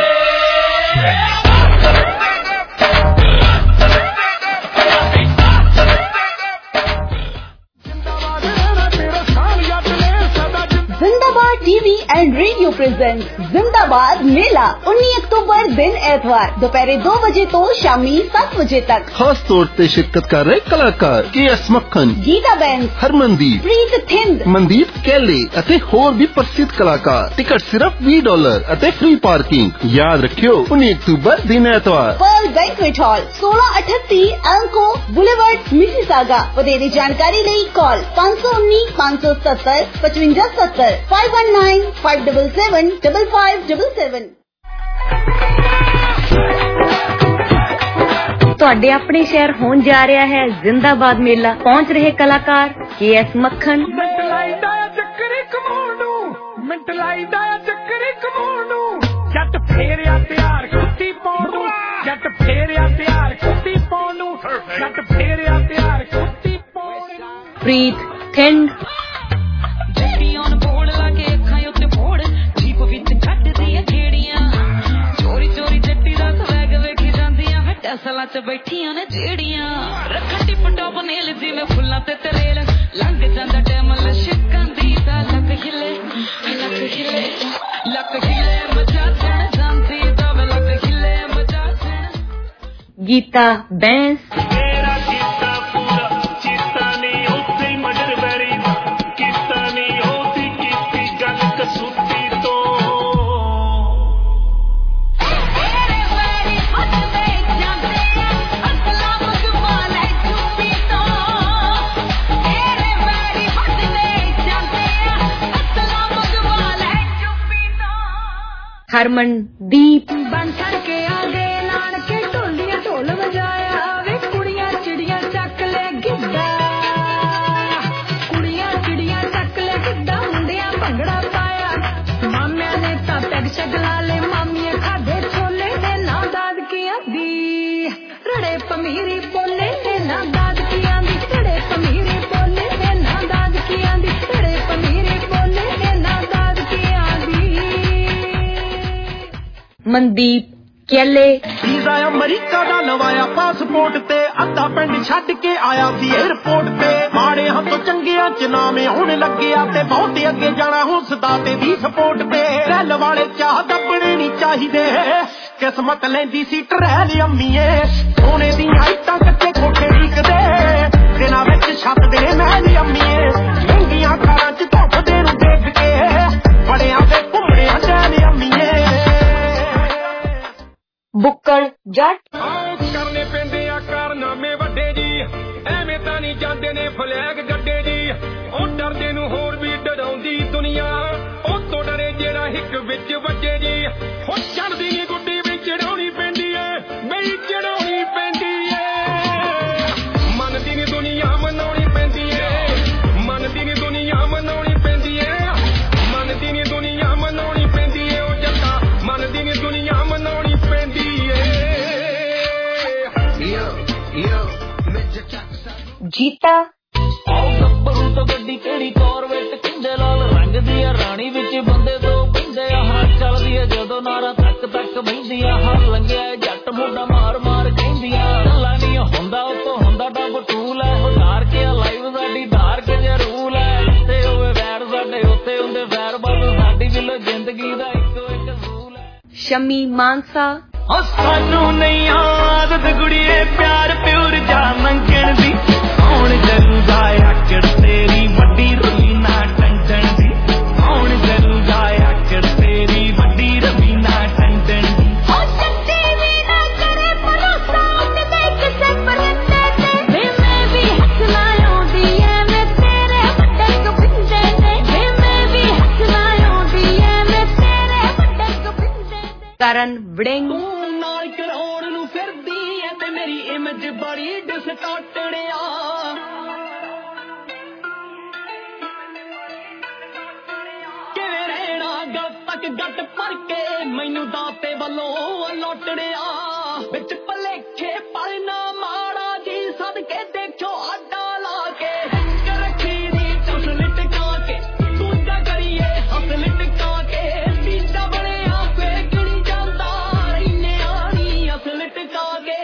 जिंदाबाद टीवी एंड रेडियो प्रेजेंट जिंदाबाद मेला उन्नीस अक्टूबर दिन एतवार दोपहर दो बजे तो शामी सात बजे तक। खास तौर पे शिरकत कर रहे कलाकार के एस मक्खन, गीता बैंस, हरमनदीप, प्रीत थिंद, मनदीप कैले ਅਤੇ ਹੋਰ ਵੀ ਪ੍ਰਸਿੱਧ ਕਲਾਕਾਰ। ਟਿਕਟ ਸਿਰਫ ਵੀਹ ਡਾਲਰ ਅਤੇ ਫ੍ਰੀ ਪਾਰਕਿੰਗ। ਯਾਦ ਰੱਖਿਓ उन्नीस अक्टूबर दिन एतवार। पर्ल बैंक्वेट हॉल सोलह अठत्ती एल्को बुलेवर्ड मिसिसागा। ਵਧੇਰੇ ਜਾਣਕਾਰੀ ਲਈ ਕਾਲ पाँच सौ उन्नीस पाँच सौ सत्तर पचवंजा सत्तर five one nine five double seven double five double seven. ਤੁਹਾਡੇ ਆਪਣੇ ਸ਼ਹਿਰ ਹੋਣ ਜਾ ਰਿਹਾ ਹੈ ਜ਼ਿੰਦਾਬਾਦ ਮੇਲਾ। ਪਹੁੰਚ ਰਹੇ ਕਲਾਕਾਰ ਕੇ ਐਸ ਮੱਖਣ, ਮਿੰਟ ਲਾਈਦਾ ਚੱਕਰੇ ਕਮਾਉਣ ਨੂੰ, ਮਿੰਟ ਲਾਈਦਾ ਚੱਕਰੇ ਕਮਾਉਣ ਨੂੰ, ਜੱਟ ਫੇਰਿਆ ਤਿਆਰ ਕੁੱਤੀ ਪਾਉਣ ਨੂੰ, ਜੱਟ ਫੇਰਿਆ ਤਿਆਰ ਕੁੱਤੀ ਪਾਉਣ ਨੂੰ, ਜੱਟ ਫੇਰਿਆ ਤਿਆਰ ਕੁੱਤੀ ਪਾਉਣ ਨੂੰ। ਪ੍ਰੀਤ ਥਿੰਦ, ਜੱਟੀਆਂ ਨੂੰ ਬੋਲ ਲਾ ਕੇ ਅੱਖਾਂ ਉੱਤੇ ਫੋੜ, ਜੀਪ ਵਿੱਚ ਕੱਢਦੀਆਂ ਖੇੜੀਆਂ, ਚੋਰੀ ਚੋਰੀ ਜੱਟੀ ਦਾ ਸਵੈਗ ਵੇਖੀ ਜਾਂਦੀਆਂ, ਟੈਸਲਾਂ 'ਚ ਬੈਠੀਆਂ ਨੇ ਜਿਹੜੀਆਂ, ਰੱਖਾ ਟਿਪ ਟੋਪ ਨੇਲ ਜਿਵੇਂ ਫੁੱਲਾਂ ਤੇ ਤਰੇਲ, ਲੰਘ ਜਾਂਦਾ ਟਾਈਮ ਲਸ਼ਕਾਂ ਦੀ ਦਾ ਲੱਕ ਹਿੱਲੇ ਲੱਕ ਹਿੱਲੇ ਲੱਕ ਹਿੱਲੇ ਮਚਾ ਚੜ ਜਾਂਦੀ ਦਾ ਲੱਕ ਹਿੱਲੇ ਮਚਾ ਚੜ। ਗੀਤਾ ਬੈਂਸ, ਮੇਰਾ ਕੀਤਾ ਪੂਰਾ ਚੀਤਾ ਨਹੀਂ ਉੱਥੇ ਹੀ ਮਜਰ ਬੈਰੀ ਕੀਤਾ ਨਹੀਂ ਹੋਤੀ ਕੀਤੀ ਗੱਲ ਕਸੂਤੀ ਤੋਂ। ਤੇਰੇ ਵਾਰੀ ਹੱਥ ਵੇਚ ਜਾਂਦੇ ਆ ਅਸਲਾ ਮਗਵਾਲੇ ਚੁੱਪੀ ਤੋਂ, ਤੇਰੇ ਵਾਰੀ ਹੱਥ ਵੇਚ ਜਾਂਦੇ ਆ ਅਸਲਾ ਮਗਵਾਲੇ ਚੁੱਪੀ ਤੋਂ। ਹਰਮਨਦੀਪ, ਬਣ ਛੜ ਕੇ ਆ ਗਏ ਨਾਨਕੇ ਢੋਲੀਆਂ ਢੋਲ ਵਜਾਇਆ ਵੇ ਕੁੜੀਆਂ ਚਿੜੀਆਂ ਚੱਕ ਲੈ ਗਿੱਧਾ, ਕੁੜੀਆਂ ਚਿੜੀਆਂ ਚੱਕ ਲੈ ਗਿੱਧਾ, ਮੁੰਡਿਆਂ ਭੰਗੜਾ ਪਾਇਆ, ਮਾਮਿਆਂ ਨੇ ਤਾਂ ਪੈਗ ਸ਼ੈਗ ਲਾ ਲਏ, ਮਾਮੀਆਂ ਖਾਦੇ ਛੋਲੇ ਤੇ ਨਾ ਦਾਦਕੀਆਂ ਦੀ, ਰੜੇ ਪਮੀਰੀ ਬੋਲੇ ਤੇ ਨਾ ਦਾਦਕੀਆਂ ਦੀ, ਰੜੇ ਪਮੀਰੀ ਬੋਲੇ ਤੇ ਨਾ ਦਾਦਕੀਆਂ ਦੀ, ਰੜੇ ਪਮੀਰੀ ਬੋਲੇ ਤੇ ਨਾ ਦਾਦਕੀਆਂ ਦੀ। ਮਨਦੀਪ ਕੈਲੇ, ਵੀਜ਼ਾ ਅਮਰੀਕਾ ਦਾ ਲਵਾਇਆ ਪਾਸਪੋਰਟ ਤੇ, ਅੱਧਾ ਪਿੰਡ ਛੱਡ ਕੇ ਆਇਆ ਸੀ 에ਅਰਪੋਰਟ ਤੇ, ਮਾੜੇ ਹੱਥੋਂ ਚੰਗਿਆਂ ਚ ਨਾਮ ਆਉਣ ਲੱਗਿਆ ਤੇ ਬਹੁਤ ਅੱਗੇ ਜਾਣਾ ਹੁਸਦਾ ਤੇ ਦੀ ਸਪੋਰਟ ਤੇ, ਰੈਲ ਵਾਲੇ ਚਾਹ ਦੱਬਣੇ ਨਹੀਂ ਚਾਹੀਦੇ, ਕਿਸਮਤ ਲੈਂਦੀ ਸੀ ਟਰੈਲ ਅੰਮੀਏ, ਸੋਨੇ ਦੀਆਂ ਇੱਟਾਂ ਕੱਚੇ ਕੋਠੇ ਢੀਕਦੇ, ਦਿਨਾਂ ਵਿੱਚ ਛੱਤ ਦੇ ਮਹਿਲ ਅੰਮੀਏ, ਮਹਿੰਗੀਆਂ ਕਾਰਾਂ ਚ ਧੁੱਪਦੇ ਨੂੰ ਦੇਖ ਕੇ, ਬੜਿਆਂ ਦੇ ਘੁੰਮਣਿਆਂ ਡੈਲ ਅੰਮੀਏ। ਬੁੱਕਲ ਜੱਟ, ਆਓ ਕਰਨੇ ਪੈਂਦੇ ਆ ਕਾਰਨਾਮੇ ਵੱਡੇ ਜੀ, ਐਵੇਂ ਤਾਂ ਨਹੀਂ ਜਾਂਦੇ ਨੇ ਫਲੈਗ ਗੱਡੇ ਜੀ, ਉਹ ਡਰਦੇ ਨੂੰ ਹੋਰ ਵੀ ਡਰਾਉਂਦੀ ਦੁਨੀਆ, ਉਹ ਤੋਂ ਡਰੇ ਜਿਹੜਾ ਹਿੱਕ ਵਿੱਚ ਵੱਜੇ ਜੀ, ਉਹ ਚੜਦੀ ਨੀ ਗੁੱਡੀ ਵੀ ਚੜਾਉਣੀ ਪੈਂਦੀ ਏ, ਬਈ ਚੜਾਉਣੀ ਪੈਂਦੀ ਏ, ਮੰਨਦੀ ਨੀ ਦੁਨੀਆ ਮਨਾਉਣੀ ਪੈਂਦੀ ਏ, ਮੰਨਦੀ ਨੀ ਦੁਨੀਆ ਮਨਾਉਣੀ ਪੈਂਦੀ ਏ, ਮੰਨਦੀ ਨੀ ਦੁਨੀਆ ਮਨਾਉਣੀ ਪੈਂਦੀ ਏ, ਉਹ ਜੱਟਾ ਮੰਨਦੀ ਨੀ ਦੁਨੀਆ ਮਨਾਉਣੀ ਪੈਂਦੀ ਏ। ਜੀਤਾ, ਆਓ ਗੱਭਰੂ ਤੋਂ ਗੱਡੀ ਕਿਹੜੀ ਕੋਰਵੇਟ, ਕਿੰਦੇ ਲਾਲ ਰੰਗ ਦੀ ਆ ਰਾਣੀ ਵਿੱਚ ਬੰਦੇ ਦੋ ਬੰਦੇ ਆ, ਹਾਂ ਚੱਲਦੀ ਆ ਜਦੋਂ ਨਾਰਾ ਤੱਕ ਤੱਕ ਬਹਿੰਦੀਆਂ, ਹਰ ਲੰਘਿਆ ਜੱਟ ਮੁੰਡਾ ਮਾਰ ਮਾਰ ਕਹਿੰਦੀਆਂ, ਗੱਲਾਂ ਨਹੀਂ ਹੁੰਦਾ ਉਤੋਂ ਹੁੰਦਾ ਡੱਬ ਟੂਲ ਹੈ, ਉਹ ਧਾਰ ਕੇ ਲਾਈਵ ਸਾਡੀ ਧਾਰ ਕੇ ਜੇ ਰੂਲ ਹੈ, ਉੱਤੇ ਹੋਵੇ ਵੈਰ ਸਾਡੇ ਉੱਤੇ ਹੁੰਦੇ ਵੈਰ, ਬਸ ਸਾਡੀ ਦਿਲੋਂ ਜ਼ਿੰਦਗੀ ਦਾ ਇੱਕੋ ਇੱਕ ਅਸੂਲ ਹੈ। ਸ਼ਮੀ ਮਾਨਸਾ, ਉਹ ਸਾਨੂੰ ਨਹੀਂ ਆਦਤ ਗੁੜੀਏ ਪਿਆਰ ਪਿਉਰ ਜਾ ਮੰਗਣ ਦੀ, ਕੌਣ ਕਰੂਗਾ ਆਕੜ ਤੇਰੀ ਵੱਡੀ ਰਵੀਨਾ ਟੰਡਣ ਦੀ, ਕੌਣ ਕਰੂਗਾ ਆਕੜ ਤੇਰੀ ਵੱਡੀ ਰਵੀਨਾ ਟੰਡਣ ਦੀ। ਉਹ ਸੱਚੀ ਵੀ ਨਾ ਕਰੇ ਭਰੋਸਾ ਉਹਨੇ ਦੇ ਕਿਸੇ ਪਰੰਦੇ ਤੇ, ਵੇ ਮੈਂ ਵੀ ਹੱਸਣਾ ਆਉਂਦੀ ਐ ਮੈਂ ਤੇਰੇ ਵੱਡੇ ਗੋਬਿੰਦੇ ਨੇ, ਵੇ ਮੈਂ ਵੀ ਹੱਸਣਾ ਆਉਂਦੀ ਐ ਮੈਂ ਤੇਰੇ ਵੱਡੇ ਗੋਬਿੰਦੇ ਨੇ। ਕਰਨ ਵੜਿੰਗ, ਤੂੰ ਨਾਲ ਕਰਾਉਣ ਨੂੰ ਫਿਰਦੀ ਐ ਤੇ ਮੇਰੀ ਇਮੇਜ ਬੜੀ ਡਿਸਟਾਰਟੜਿਆ, ਕਿਵੇਂ ਰਹਿਣਾ ਗੱਲ ਤੱਕ ਗੱਟ ਭਰ ਕੇ ਮੈਨੂੰ ਦਾਤੇ ਵੱਲੋਂ ਲੋਟੜਿਆ ਵਿੱਚ ਭਲੇਖੇ ਪਰ ਨਾ ਮਾੜਾ ਜੀ ਸਦਕੇ ਦੇਖੋ ਆਡਾ ਲਾ ਕੇ ਇੱਕ ਰੱਖੀ ਦੀ ਟਸਲ ਟਕਾ ਕੇ ਦੂਜਾ ਕਰੀਏ ਹਸਲ ਟਕਾ ਕੇ ਤੀਜਾ ਬਣਿਆ ਫੇ ਕਿਹੜੀ ਜਾਂਦਾ ਰਹਿਨੇ ਆਣੀ ਅਸਲ ਟਕਾ ਕੇ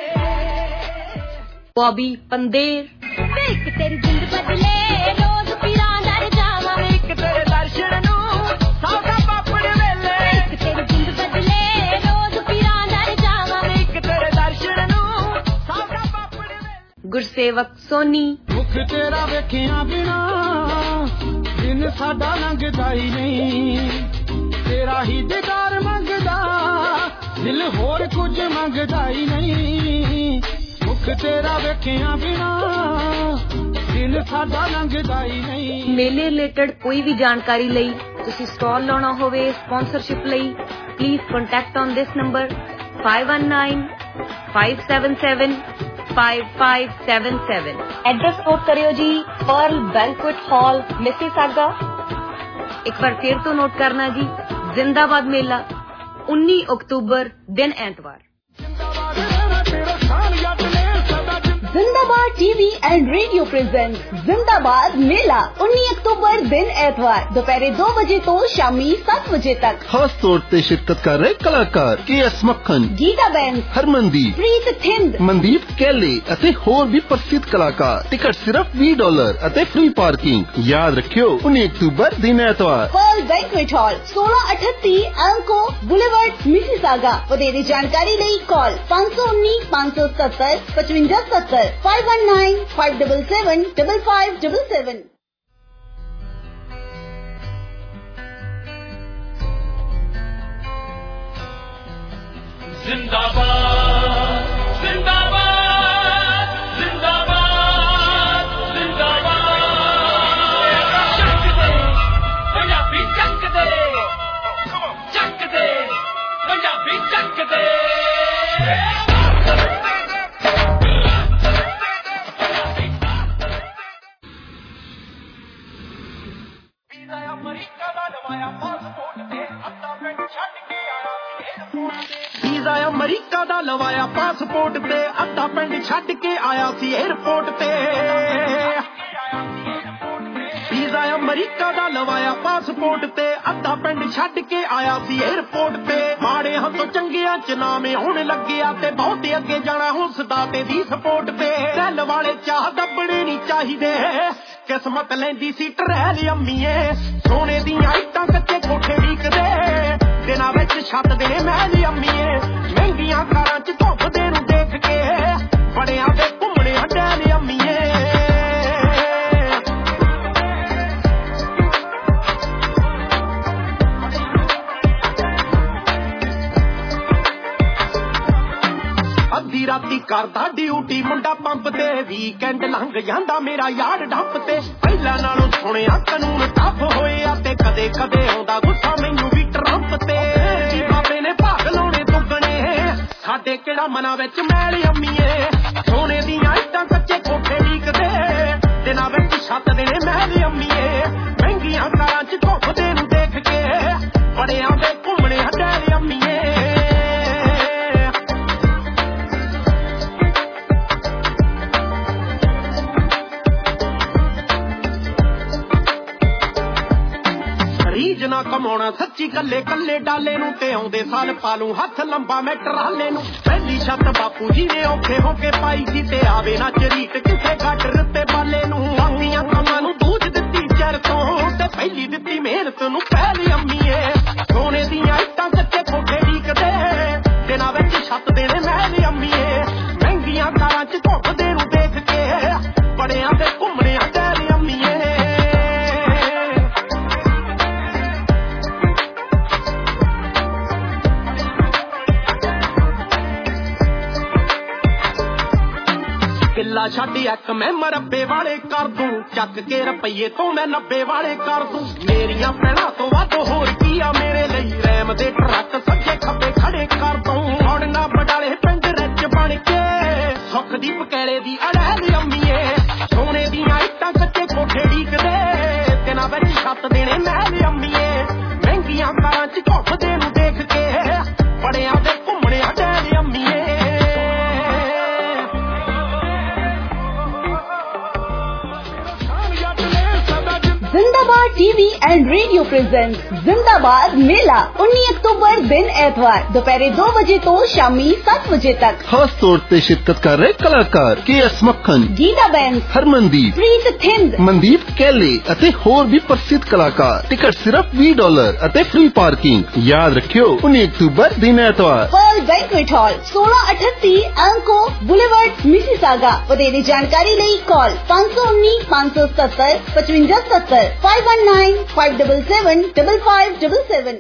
ਬੌਬੀ ਪੰਦੇਰ ਵੇਖ ਤੇਰੀ ਜਿੰਦ ਬਦਲੇ ਰੋਜ਼ ਪੀਰਾਂ ਦਰ ਜਾਵਾਂ ਵੇਖ ਤੇਰੇ ਦਰਸ਼ਨ ਨੂੰ ਸਾਡਾ ਪਾਪੜ ਵੇਲੇ ਵੇਖ ਤੇਰੀ ਜਿੰਦ ਬਦਲੇ ਰੋਜ਼ ਪੀਰਾਂ ਦਰ ਜਾਵਾਂ ਵੇਖ ਤੇਰੇ ਦਰਸ਼ਨ ਨੂੰ ਸਾਡਾ ਪਾਪੜ ਵੇਲੇ ਗੁਰਸੇਵਕ ਸੋਨੀ ਮੁਖ ਤੇਰਾ ਵੇਖਿਆ ਬਿਨਾ ਦਿਨ ਸਾਡਾ ਲੰਘਦਾ ਹੀ ਨਹੀਂ ਤੇਰਾ ਹੀ ਦੀਦਾਰ ਮੰਗਦਾ ਦਿਲ ਹੋਰ ਕੁਝ ਮੰਗਦਾ ਹੀ ਨਹੀਂ ਮੁਖ ਤੇਰਾ ਵੇਖਿਆ ਬਿਨਾ ਦਿਲ ਸਾਡਾ ਲੰਘਦਾ ਹੀ ਨਹੀਂ ਮੇਲੇ ਰਿਲੇਟਡ ਕੋਈ ਵੀ ਜਾਣਕਾਰੀ ਲਈ ਤੁਸੀਂ ਸਟਾਲ ਲਾਉਣਾ ਹੋਵੇ ਸਪਾਂਸਰਸ਼ਿਪ ਲਈ please contact on this number five one nine five seven seven five five seven seven address note ਕਰਿਓ ਜੀ ਪਰਲ ਬੈਂਕੁਏਟ ਹਾਲ ਮਿਸੀਸਾਗਾ ਇੱਕ ਵਾਰ ਫਿਰ ਤੋਂ ਨੋਟ ਕਰਨਾ ਜੀ ਜ਼ਿੰਦਾਬਾਦ ਮੇਲਾ ਉੱਨੀ ਅਕਤੂਬਰ ਦਿਨ ਐਤਵਾਰ जिंदाबाद टीवी एंड रेडियो प्रेजेंट जिंदाबाद मेला उन्नीस अक्टूबर दिन एतवार दोपहर दो बजे तो शामी सात बजे तक खास तौर ते शिरकत कर रहे कलाकार के एस मक्खन गीता बैंस हरमनदीप प्रीत थिंद मनदीप कैले ਅਤੇ ਹੋਰ ਵੀ ਪ੍ਰਸਿੱਧ ਕਲਾਕਾਰ ਟਿਕਟ ਸਿਰਫ ਵੀਹ ਡਾਲਰ ਅਤੇ ਫ੍ਰੀ ਪਾਰਕਿੰਗ ਯਾਦ ਰੱਖਿਓ ਉੱਨੀ ਅਕਤੂਬਰ ਦਿਨ ਐਤਵਾਰ पर्ल बैंक्वेट हॉल सोलह अठत्ती एल्को बुलेवर्ड मिसिसागा ਵਧੇਰੇ ਜਾਣਕਾਰੀ ਲਈ ਕਾਲ पाँच सौ उन्नीस पाँच सौ सत्तर पचवंजा सत्तर five one nine five seven seven five five seven seven जिंदाबाद जिंदाबाद जिंदाबाद जिंदाबाद चक दे पंजाबी चक दे चक दे पंजाबी चक दे ਵੀਜ਼ਾ ਅਮਰੀਕਾ ਦਾ ਲਵਾਇਆ ਪਾਸਪੋਰਟ ਤੇ ਅੱਧਾ ਪਿੰਡ ਛੱਡ ਕੇ ਆਇਆ ਸੀ 에어ਪੋਰਟ ਤੇ ਵੀਜ਼ਾ ਅਮਰੀਕਾ ਦਾ ਲਵਾਇਆ ਪਾਸਪੋਰਟ ਤੇ ਅੱਧਾ ਪਿੰਡ ਛੱਡ ਕੇ ਆਇਆ ਸੀ 에어ਪੋਰਟ ਤੇ ਮਾੜੇ ਹੱਥੋਂ ਚੰਗਿਆਂ ਚ ਨਾਮੇ ਹੋਣ ਲੱਗਿਆ ਤੇ ਬਹੁਤੇ ਅੱਗੇ ਜਾਣਾ ਹੁਸਦਾ ਤੇ ਦੀ ਸਪੋਰਟ ਤੇ ਦਿਲ ਵਾਲੇ ਚਾਹ ਦੱਬਣੇ ਨਹੀਂ ਚਾਹੀਦੇ ਕਿਸਮਤ ਲੈਂਦੀ ਸੀ ਟਰੈਲ ਅੰਮੀਏ ਸੋਨੇ ਦੀਆਂ ਇੱਟਾਂ ਕੱਚੇ ਕੋਠੇ ਢੀਕਦੇ ਦਿਨਾਂ ਵਿੱਚ ਛੱਤ ਦੇ ਮਹਿਲ ਅੰਮੀਏ ਮਹਿੰਗੀਆਂ ਕਾਰਾਂ ਚ ਘੁੰਮਦੇ ਨੂੰ ਦੇਖ ਕੇ ਬੜਿਆਂ ਦੇ ਘੁੰਮਣੇ ਹੱਡਿਆਂ ਨੇ ਅੰਮੀਏ ਅੱਧੀ ਰਾਤੀ ਕਰਦਾ ਡਿਊਟੀ ਮੁੰਡਾ ਪੰਪ ਤੇ ਵੀਕਐਂਡ ਲੰਘ ਜਾਂਦਾ ਮੇਰਾ ਯਾਰ ਡੰਪ ਤੇ ਪਹਿਲਾਂ ਨਾਲੋਂ ਸੁਣਿਆ ਕਾਨੂੰਨ ਟੱਪ ਹੋਇਆ ਤੇ ਕਦੇ ਕਦੇ ਆਉਂਦਾ ਗੁੱਸਾ ਮੈਨੂੰ ਵੀ ਟਰੰਪ ਤੇ ਜੀ ਬਾਬੇ ਨੇ ਭਾਗ ਲਾਉਣੇ ਦੁੱਗਣੇ ਸਾਡੇ ਕਿਹੜਾ ਮਨਾਂ ਵਿੱਚ ਮੈਲ ਅੰਮੀਏ ਸੋਨੇ ਦੀਆਂ ਇੱਟਾਂ ਕੱਚੇ ਕੋਠੇ ਢੀਕਦੇ ਦਿਨਾਂ ਵਿੱਚ ਛੱਤ ਦੇਣੇ ਮਹਿਲ ਅੰਮੀਏ ਮਹਿੰਗੀਆਂ ਕਾਰਾਂ ਚ ਘੁੰਮਦੇ ਨੂੰ ਦੇਖ ਕੇ ਬੜਿਆਂ ਦੇ ਘੁੰਮਣੇ ਹੱਡਿਆਂ ਅੰਮੀਏ ਰੀਜ ਨਾ ਕਮਾਉਣਾ ਸੱਚੀ ਕੱਲੇ ਕੱਲੇ ਡਾਲੇ ਨੂੰ ਤੇ ਆਉਂਦੇ ਸਾਲ ਪਾਲੂ ਹੱਥ ਲੰਬਾ ਮੈਂ ਟਰਾਲੇ ਨੂੰ ਪਹਿਲੀ ਛੱਤ ਬਾਪੂ ਜੀ ਨੇ ਔਖੇ ਹੋ ਕੇ ਪਾਈ ਸੀ ਤੇ ਆਵੇ ਨਾ ਚਰੀਟ ਕਿਸੇ ਗੱਡਰ ਤੇ ਬਾਲੇ ਨੂੰ ਆਂਦੀਆਂ ਕੰਮਾਂ ਨੂੰ ਦੂਜ ਦਿੱਤੀ ਚਰ ਤੋਂ ਤੇ ਪਹਿਲੀ ਦਿੱਤੀ ਮਿਹਨਤ ਨੂੰ ਪਹਿਲੀ ਅੰਮੀਏ ਸੋਨੇ ਦੀਆਂ ਇੱਟਾਂ ਕੱਚੇ ਕੋਠੇ ਢੀਕਦੇ ਦਿਨਾਂ ਵਿੱਚ ਛੱਤ ਦੇਣੇ ਮਹਿਲ ਅੰਮੀਏ ਮਹਿੰਗੀਆਂ ਕਾਰਾਂ ਚ ਘੁੰਮਦੇ ਨੂੰ ਦੇਖ ਕੇ ਬੜਿਆਂ ਦੇ ਘੁੰਮਣੇ ਹੱਡਿਆਂ ਅੰਮੀਏ ਕਿੱਲਾ ਛੱਡ ਇੱਕ ਮੈਂ ਮਰੱਬੇ ਵਾਲੇ ਕਰ ਦੂੰ ਚੱਕ ਕੇ ਰੁਪਈਏ ਤੋਂ ਮੈਂ ਨੱਬੇ ਵਾਲੇ ਕਰ ਦੂੰ ਮੇਰੀਆਂ ਭੈਣਾਂ ਤੋਂ ਵੱਧ ਹੋਰ ਕੀ ਆ ਮੇਰੇ ਲਈ ਰੈਮ ਦੇ ਟਰੱਕ ਸੱਜੇ ਖੱਬੇ ਖੜੇ ਕਰ ਦੂੰ ਔੜਨਾ ਬਡਾਲੇ ਪਿੰਡ ਵਿੱਚ ਬਣ ਕੇ ਸੁੱਖ ਦੀ ਪਕੈਲੇ ਦੀ ਅੜੈਲ ਅੰਮੀਏ ਸੋਨੇ ਦੀਆਂ ਇੱਟਾਂ ਕੱਚੇ ਕੋਠੇ ਢੀਕਦੇ ਦਿਨਾਂ ਵਿੱਚ ਛੱਤ ਦੇਣੇ ਮਹਿਲ ਅੰਮੀਏ ਮਹਿੰਗੀਆਂ ਕਾਰਾਂ ਚ ਘੁੱਟ एंड रेडियो प्रेजेंट जिंदाबाद मेला उन्नीस अक्टूबर दिन एतवार दोपहर दो बजे तो शामी सात बजे तक। खास तौर ते शिरकत कर रहे कलाकार के एस मक्खन, गीता बैंस, हरमनदीप, प्रीत थिंद, मनदीप कैले ਅਤੇ ਹੋਰ भी प्रसिद्ध कलाकार। टिकट सिर्फ बीस डॉलर ਅਤੇ फ्री पार्किंग। याद रखियो उन्नीस अक्टूबर दिन एतवार। पर्ल बैंक्वेट हॉल सोलह अठत्ती एल्को बुलेवर्ड मिसिसागा। ਵਧੇਰੇ ਜਾਣਕਾਰੀ ਲਈ ਕਾਲ पाँच सौ उन्नीस पाँच सौ सत्तर पचवंजा सत्तर five one nine five double seven double five double seven.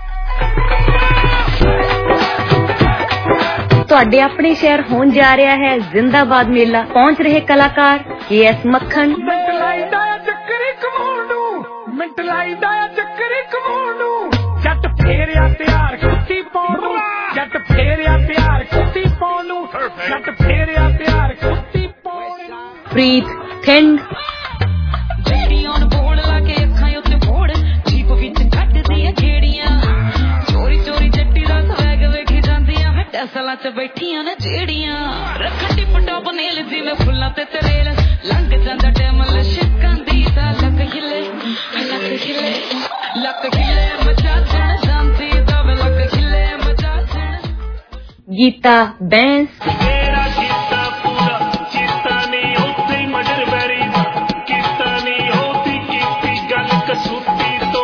ਤੁਹਾਡੇ ਆਪਣੇ ਸ਼ਹਿਰ ਹੋਣ ਜਾ ਰਿਹਾ ਹੈ ਜ਼ਿੰਦਾਬਾਦ ਮੇਲਾ। ਪਹੁੰਚ ਰਹੇ ਕਲਾਕਾਰ ਕੇ ਐਸ ਮੱਖਣ, ਮਿੰਟ ਲਾਈਦਾ ਚੱਕਰੀ ਕਮਾਉਣ ਨੂੰ, ਮਿੰਟ ਲਾਈਦਾ ਚੱਕਰੀ ਕਮਾਉਣ ਨੂੰ, ਜੱਟ ਫੇਰਿਆ ਤਿਆਰ ਕੁੱਤੀ ਪਾਉਣ ਨੂੰ, ਜੱਟ ਫੇਰਿਆ ਤਿਆਰ ਕੁੱਤੀ ਪਾਉਣ ਨੂੰ, ਜੱਟ ਫੇਰਿਆ ਤਿਆਰ ਕੁੱਤੀ ਪਾਉਣ ਨੂੰ। ਪ੍ਰੀਤ ਥਿੰਦ, ਜਿਹੜੀਆਂ ਬੋਲ ਲਾ ਕੇ ਅੱਖਾਂ ਉੱਤੇ ਮੋੜ, ਜੀਪ ਵਿੱਚ ਕੱਢਦੀਆਂ ਜਿਹੜੀਆਂ, ਚੋਰੀ ਚੋਰੀ ਜੱਟੀ ਦਾ ਸਵੈਗ ਵੇਖੀ ਜਾਂਦੀਆਂ, ਟੈਸਲਾਂ 'ਚ ਬੈਠੀਆਂ ਨੇ ਜਿਹੜੀਆਂ, ਰੱਖਣ ਟਿਪ ਟਾਪ ਨੇਲ ਜਿਵੇਂ ਫੁੱਲਾਂ ਤੇ ਤਰੇਲ, ਲੰਘ ਜਾਂਦਾ ਟਾਈਮ ਲਸ਼ਕਾਂ ਦੀ ਦਾ ਲੱਕ ਹਿੱਲੇ, ਲੱਕ ਹਿੱਲੇ, ਲੱਕ ਹਿੱਲੇ ਮਚਾ ਚਣ ਜਾਂਦੀ ਦਾ ਲੱਕ ਹਿੱਲੇ ਮਚਾ ਚਣ। ਗੀਤਾ ਬੈਂਸ, ਮੇਰਾ ਕੀਤਾ ਪੂਰਾ ਕੀਤਾ ਨਹੀਂ ਉੱਥੇ ਹੀ ਮਗਰ ਬੈਰੀ ਕੀਤਾ ਨਹੀਂ ਉਹਦੀ ਕੀਤੀ ਗੱਲ ਕਸੂਤੀ ਤੋਂ।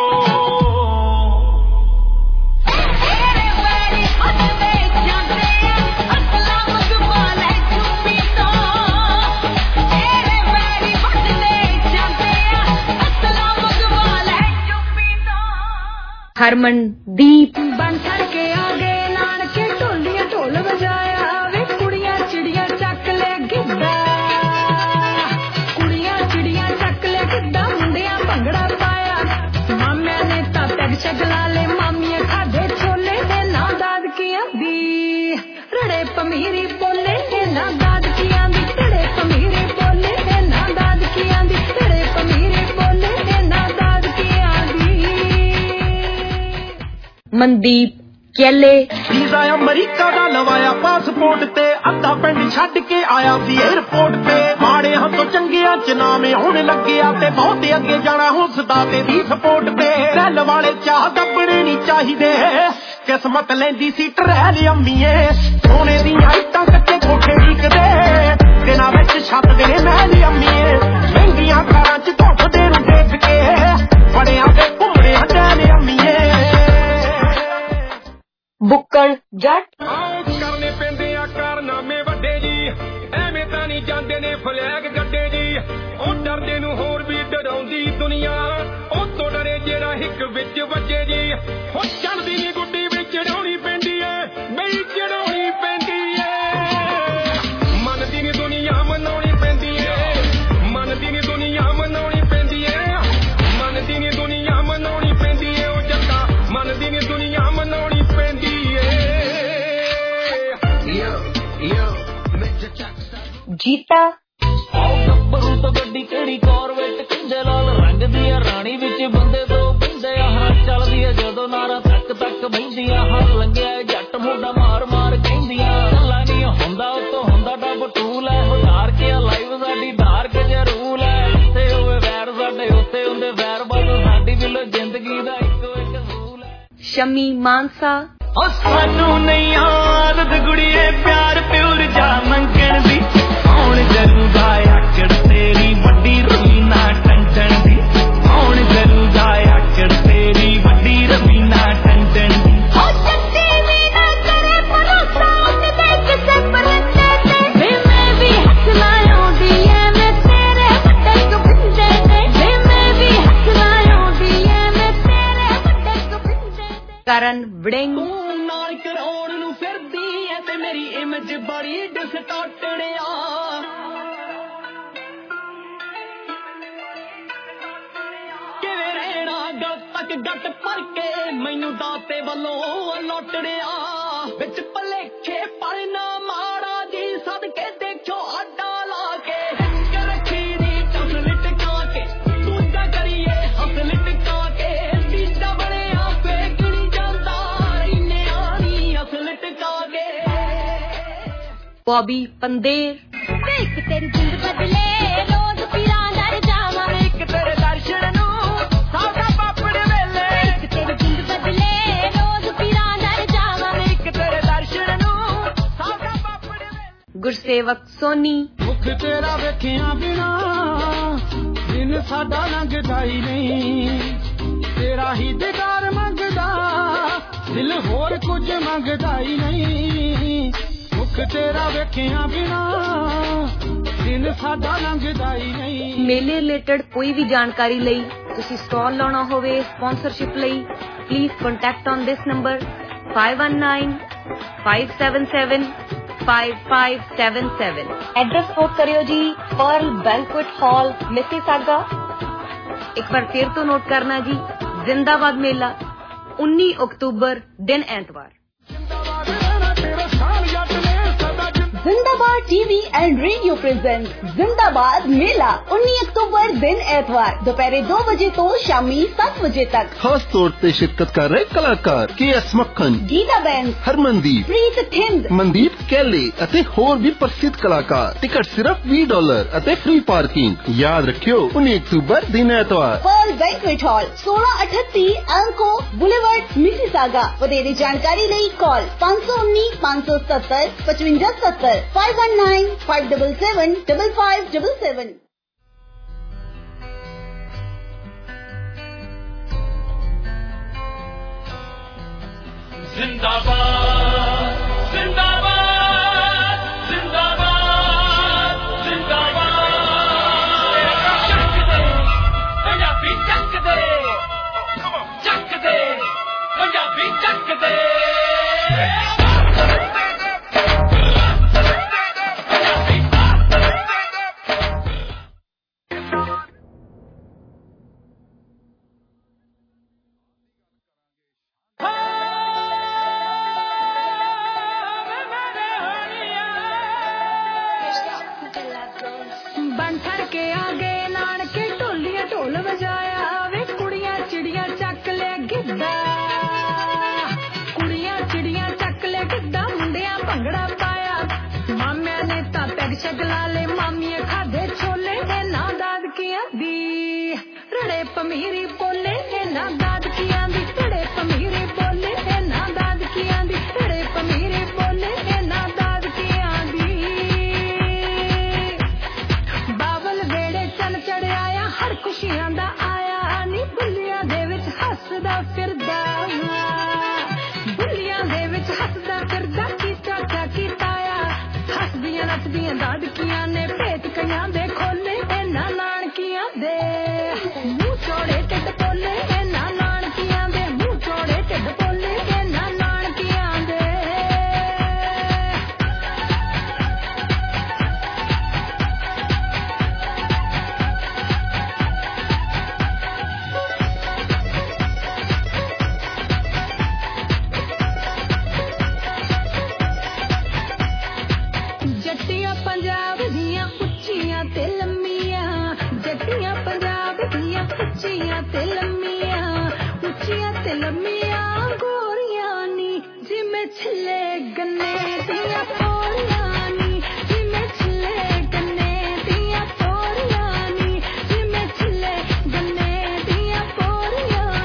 ਹਰਮਨਦੀਪ, ਬਣ ਛੜ ਕੇ ਆ ਗਏ ਨਾਨਕੇ ਢੋਲੀਆਂ ਢੋਲ ਵਜਾਇਆ ਵੇ, ਕੁੜੀਆਂ ਚਿੜੀਆਂ ਚੱਕ ਲੈ ਗਿੱਧਾ, ਕੁੜੀਆਂ ਚਿੜੀਆਂ ਚੱਕ ਲੈ ਗਿੱਧਾ, ਮੁੰਡਿਆਂ ਭੰਗੜਾ ਪਾਇਆ, ਮਾਮਿਆਂ ਨੇ ਤਾਂ ਪੈਗ ਸ਼ੈਗ ਲਾ ਲਏ, ਮਾਮੀਆਂ ਖਾਦੇ ਛੋਲੇ ਤੇ ਨਾ ਦਾਦਕੀਆਂ ਦੀ, ਰੜੇ ਪਮੀਰੀ ਬੋਲੇ ਤੇ ਨਾ ਦਾਦਕੀਆਂ ਦੀ, ਰੜੇ ਪਮੀਰੀ ਬੋਲੇ ਤੇ ਨਾ ਦਾਦਕੀਆਂ ਦੀ, ਰੜੇ ਪਮੀਰੀ ਬੋਲੇ ਤੇ ਨਾ ਦਾਦਕੀਆਂ ਦੀ। ਮਨਦੀਪ ਕੈਲੇ, ਵੀਜ਼ਾ ਅਮਰੀਕਾ ਦਾ ਲਵਾਇਆ ਪਾਸਪੋਰਟ ਤੇ, ਅੱਧਾ ਪਿੰਡ ਛੱਡ ਕੇ ਆਇਆ ਸੀ 에ਅਰਪੋਰਟ ਤੇ, ਮਾੜੇ ਹੱਥੋਂ ਚੰਗਿਆਂ ਚ ਨਾਵੇਂ ਹੋਣ ਲੱਗਿਆ ਤੇ ਬਹੁਤ ਅੱਗੇ ਜਾਣਾ ਹੁਸਦਾ ਤੇ ਦੀ ਸਪੋਰਟ ਤੇ, ਰੈਲ ਵਾਲੇ ਚਾਹ ਦੱਬਣੇ ਨਹੀਂ ਚਾਹੀਦੇ, ਕਿਸਮਤ ਲੈਂਦੀ ਸੀ ਟਰੈਲ ਅੰਮੀਏ, ਸੋਨੇ ਦੀਆਂ ਇੱਟਾਂ ਕੱਚੇ ਕੋਠੇ ਢੀਕਦੇ, ਦਿਨਾਂ ਵਿੱਚ ਛੱਤ ਦੇ ਮਹਿਲ ਅੰਮੀਏ, ਮਹਿੰਗੀਆਂ ਕਾਰਾਂ ਚ ਧੁੱਪਦੇ ਨੂੰ ਦੇਖ ਕੇ, ਬੜਿਆਂ ਦੇ ਘੁੰਮਣੇ ਹਟਾਲੇ ਅੰਮੀਏ। ਬੁੱਕਲ ਜੱਟ, ਆਓ ਕਰਨੇ ਪੈਂਦੇ ਆ ਕਾਰਨਾਮੇ ਵੱਡੇ ਜੀ, ਐਵੇਂ ਤਾਂ ਨਹੀਂ ਜਾਂਦੇ ਨੇ ਫਲੈਗ ਗੱਡੇ ਜੀ, ਉਹ ਡਰਦੇ ਨੂੰ ਹੋਰ ਵੀ ਡਰਾਉਂਦੀ ਦੁਨੀਆ, ਉਹ ਤੋਂ ਡਰੇ ਜਿਹੜਾ ਹਿੱਕ ਵਿੱਚ ਵੱਜੇ ਜੀ, ਉਹ ਚੜਦੀ ਨੀ ਗੁੱਡੀ ਵਿੱਚ ਚੜਾਉਣੀ ਪੈਂਦੀ ਏ, ਬਈ ਚੜਾਉਣੀ ਪੈਂਦੀ ਏ, ਮੰਨਦੀ ਨੀ ਦੁਨੀਆ ਮਨਾਉਣੀ ਪੈਂਦੀ ਏ, ਮੰਨਦੀ ਨੀ ਦੁਨੀਆ ਮਨਾਉਣੀ ਪੈਂਦੀ ਏ, ਮੰਨਦੀ ਨੀ ਦੁਨੀਆ ਮਨਾਉਣੀ ਪੈਂਦੀ ਏ, ਉਹ ਜੱਟਾ ਮੰਨਦੀ ਨੀ ਦੁਨੀਆ ਮਨਾਉਣੀ ਪੈਂਦੀ ਏ। ਜੀਤਾ, ਆਓ ਗੱਭਰੂ ਤੋਂ ਗੱਡੀ ਕਿਹੜੀ ਕਾਰਵੇਟ, ਕਿੰਦੇ ਲਾਲ ਰੰਗ ਦੀ ਆ, ਰਾਣੀ ਵਿੱਚ ਬੰਦੇ ਦੋ ਬੰਦੇ ਆ, ਹਾਂ ਚੱਲਦੀ ਆ ਜਦੋਂ ਨਾਰਾ ਤੱਕ ਤੱਕ ਬਹਿੰਦੀਆਂ, ਹਰ ਲੰਘਿਆ ਜੱਟ ਮੁੰਡਾ ਮਾਰ ਮਾਰ ਕਹਿੰਦੀਆਂ, ਗੱਲਾਂ ਨਹੀਂ ਹੁੰਦਾ ਉਤੋਂ ਹੁੰਦਾ ਡੱਬ ਟੂਲ ਹੈ, ਹੁਸ਼ਿਆਰ ਕੇ ਲਾਈਵ ਸਾਡੀ ਡਾਰਕ ਜਿਹਾ ਰੂਲ ਹੈ, ਉੱਥੇ ਹੋਵੇ ਵੈਰ ਸਾਡੇ ਉੱਥੇ ਹੁੰਦੇ ਵੈਰ, ਬਸ ਸਾਡੀ ਦਿਲੋਂ ਜ਼ਿੰਦਗੀ ਦਾ ਇੱਕੋ ਇੱਕ ਰੂਲ ਹੈ। ਸ਼ਮੀ ਮਾਨਸਾ, ਉਹ ਸਾਨੂੰ ਨਹੀਂ ਆਦਤ ਗੁੜੀਏ ਪਿਆਰ ਪਿਉਰ ਜਾ ਮੰਗਣ ਦੀ, ਆਉਣ ਜਰੂਗਾ ਆਕੜ ਤੇਰੀ ਵੱਡੀ ਰਵੀਨਾ ਟੰਟਣ ਦੀ, ਆਉਣ ਜਰੂਗਾ ਆਕੜ ਤੇਰੀ ਵੱਡੀ ਰਵੀਨਾ ਟੰਟਣ ਦੀ। ਉਹ ਜੱਟੀ ਵੀ ਨਾ ਕਰੇ ਭਰੋਸਾ ਉਹਦੇ ਕਿਸੇ ਪਰਦੇ ਤੇ, ਵੇ ਮੈਂ ਵੀ ਹੱਥ ਲਾਉਂਦੀ ਐ ਮੈਂ ਤੇਰੇ ਵੱਡੇ ਕਬਿੰਦੇ ਤੇ, ਵੇ ਮੈਂ ਵੀ ਹੱਥ ਲਾਉਂਦੀ ਐ ਮੈਂ ਤੇਰੇ ਵੱਡੇ ਕਬਿੰਦੇ ਤੇ। ਕਰਨ ਵੜਿੰਗ, ਨਾਲ ਕਰਾਉਣ ਨੂੰ ਫਿਰਦੀ ਐ ਤੇ ਮੇਰੀ ਇਮੇਜ ਬੜੀ ਡਿਸਟਾਰਟਡ ਆ, ਕਿਵੇਂ ਰਹਿਣਾ ਗਲ ਤੱਕ ਗੱਟ ਭਰ ਕੇ, ਮੈਨੂੰ ਦਾਤੇ ਵੱਲੋਂ ਲੋਟੜਿਆ, ਵਿੱਚ ਭਲੇਖੇ ਪਰ ਨਾ ਮਾੜਾ ਜੀ ਸਦਕੇ ਦੇਖੋ ਆਡਾ ਲਾ ਕੇ, ਇੱਕ ਰੱਖੀ ਦੀ ਟਸ ਲਟਕਾ ਕੇ, ਦੂਜਾ ਕਰੀਏ ਹੱਥ ਲਟਕਾ ਕੇ, ਤੀਜਾ ਬਣਿਆ ਫੇਕ ਨਹੀਂ ਜਾਂਦਾ, ਇੰਨੇ ਆਣੀ ਹੱਥ ਲਟਕਾ ਕੇ। ਬੌਬੀ ਪੰਦੇਰ, ਵੇਖ ਤੇਰੀ ਜਿੰਦ ਬਦਲੇ ਰੋਜ਼ ਪੀਰਾਂ ਦਰ ਜਾਵਾਂ, ਇੱਕ ਤੇਰੇ ਦਰਸ਼ਨ ਨੂੰ ਸਾਡਾ ਸੇਵਕ ਸੋਨੀ। ਮੁਖ ਤੇਰਾ ਵੇਖਿਆ ਬਿਨਾ ਦਿਨ ਸਾਡਾ ਲੰਘਦਾ ਹੀ ਨਹੀਂ, ਤੇਰਾ ਹੀ ਦੀਦਾਰ ਮੰਗਦਾ ਦਿਲ ਹੋਰ ਕੁਝ ਮੰਗਦਾ ਹੀ ਨਹੀਂ। ਮੁਖ ਤੇਰਾ ਵੇਖਿਆ ਬਿਨਾ ਦਿਨ ਸਾਡਾ ਲੰਘਦਾ ਹੀ ਨਹੀਂ। ਮੇਲੇ ਰਿਲੇਟਡ ਕੋਈ ਵੀ ਜਾਣਕਾਰੀ ਲਈ, ਤੁਸੀਂ ਸਟਾਲ ਲਾਉਣਾ ਹੋਵੇ, ਸਪਾਂਸਰਸ਼ਿਪ ਲਈ, please contact on this number five one nine five seven seven five five seven seven। Address note ਕਰਿਓ ਜੀ, ਪਰਲ ਬੈਂਕੁਏਟ ਹਾਲ, ਮਿਸੀਸਾਗਾ। ਇੱਕ ਵਾਰ ਫਿਰ ਤੋਂ ਨੋਟ ਕਰਨਾ ਜੀ, ਜ਼ਿੰਦਾਬਾਦ ਮੇਲਾ ਉੱਨੀ ਅਕਤੂਬਰ ਦਿਨ ਐਤਵਾਰ। जिंदाबाद टीवी एंड रेडियो प्रेजेंट जिंदाबाद मेला उन्नीस अक्टूबर दिन एतवार दोपहर दो बजे तो शामी सात बजे तक। खास तौर पे शिरकत कर रहे कलाकार K S Makhan, Geeta band, Harmandeep, Preet Thind, Mandeep Kaile ਅਤੇ ਹੋਰ ਵੀ ਪ੍ਰਸਿੱਧ ਕਲਾਕਾਰ। ਟਿਕਟ ਸਿਰਫ ਵੀਹ ਡਾਲਰ ਅਤੇ ਫ੍ਰੀ ਪਾਰਕਿੰਗ। ਯਾਦ ਰੱਖਿਓ ਉੱਨੀ ਅਕਤੂਬਰ ਦਿਨ ਐਤਵਾਰ। पर्ल बैंक्वेट हॉल सोलह अठत्ती एंको बुलेवर्ड मिसिसागा। ਵਧੇਰੇ ਜਾਣਕਾਰੀ ਲਈ ਕਾਲ पाँच सौ उन्नीस पाँच सौ सत्तर पचवंजा सत्तर five one nine five seven seven five five seven seven। जिंदाबाद जिंदाबाद जिंदाबाद जिंदाबाद। ਚੱਕ ਦੇ ਪੰਜਾਬੀ ਚੱਕ ਦੇ, ਚੱਕ ਦੇ ਪੰਜਾਬੀ ਚੱਕ ਦੇ। बन ठर के आगे नानके ढोलिया ढोल बजाया वे कुड़ियां चिड़ियां चक ले गिद्दा, कुड़ियां चिड़ियां चक ले गिद्दा, मुंडियां भंगड़ा पाया, मामिया ने ता पैग शग ला ले, मामिया खाधे छोले ते ना दादकियां दी, रड़े पमीरी बोले ते ना दादकियां दी, रड़े पमीरी बोले ते ना दादकियां दी, रड़े पमीरी बोले ते ना दादकियां दी। बाबल वेड़े चल चढ़ आया, हर खुशियां दा आया नी, बुलियां दे विच हसदा फिरदा, बुलियां दे विच हसदा फिरदा, कीता क्या कीताया, हसदियां नचदियां दादकियां ने, भेत कइयां दे खोले इन्हां नानकियां दे, मूंह चौड़े टिड्ड बोले इन्हां नानकियां दे, मूंह चौड़े टिड्ड बोले इन्हां नानकियां दे। जट्टियां पंजाब दियां उच्चियां ते लम्मियां, जट्टियां पंजाब दियां उच्चियां ते लम्मियां, उच्चियां ते लम्मियां गोरियां नी, जिमें छिले गन्ने दियां पोरियां नी, जिमें छिले गन्ने दियां पोरियां नी, जिमें छिले गन्ने दियां पोरियां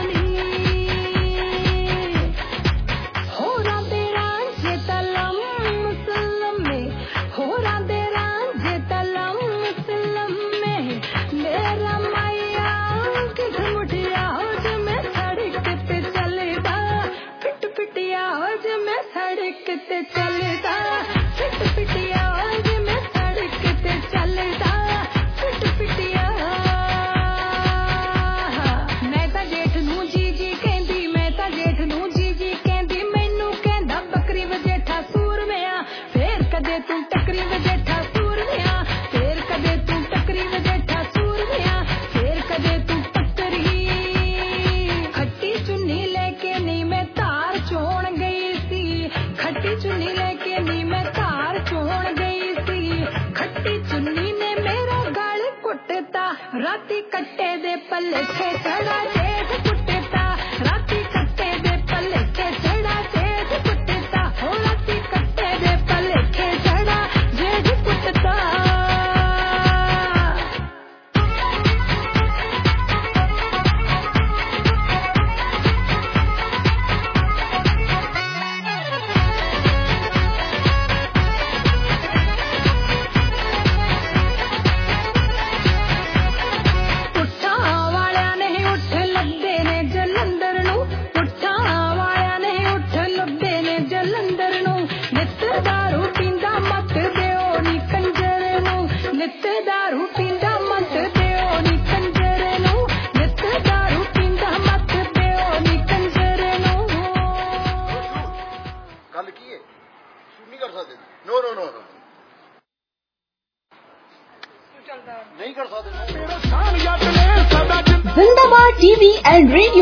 नी। होरां दे रांझे तलम मुसलमे, होरां दे रांझे तलम मुसलमे, मेरा माया किठ मुठिया हो जिमें सड़क ते चलदा, फिट फिटिया हो जिमें सड़क ते चलदा, फिट फिटिया हो जिमें सड़क ते चलदा, फिट फिटिया। मैं तां जेठ नूं जी जी कहंदी, मैं तां जेठ नूं जी जी कहंदी, मैनू कहंदा बकरी वजेठा सूरमिया, फेर कदे तू टकरी वजेठा सूरमिया, फेर कदे तू टकरी वजेठा सूरमिया, फेर कदे तू टकरी। खट्टी चुन्नी लेके नी मैं तार चोण गई सी, खट्टी चुन्नी लेके नी मैं तार चोण गई सी, खट्टी चुन्नी ने मेरा गल कुटता, राती कट्टे दे पल्लेखे चढ़ा जेठ कुटता, राती कट्टे दे पल्लेखे चढ़ा जेठ कुटता, हो राती कट्टे दे पल्लेखे चढ़ा जेठ कुटता।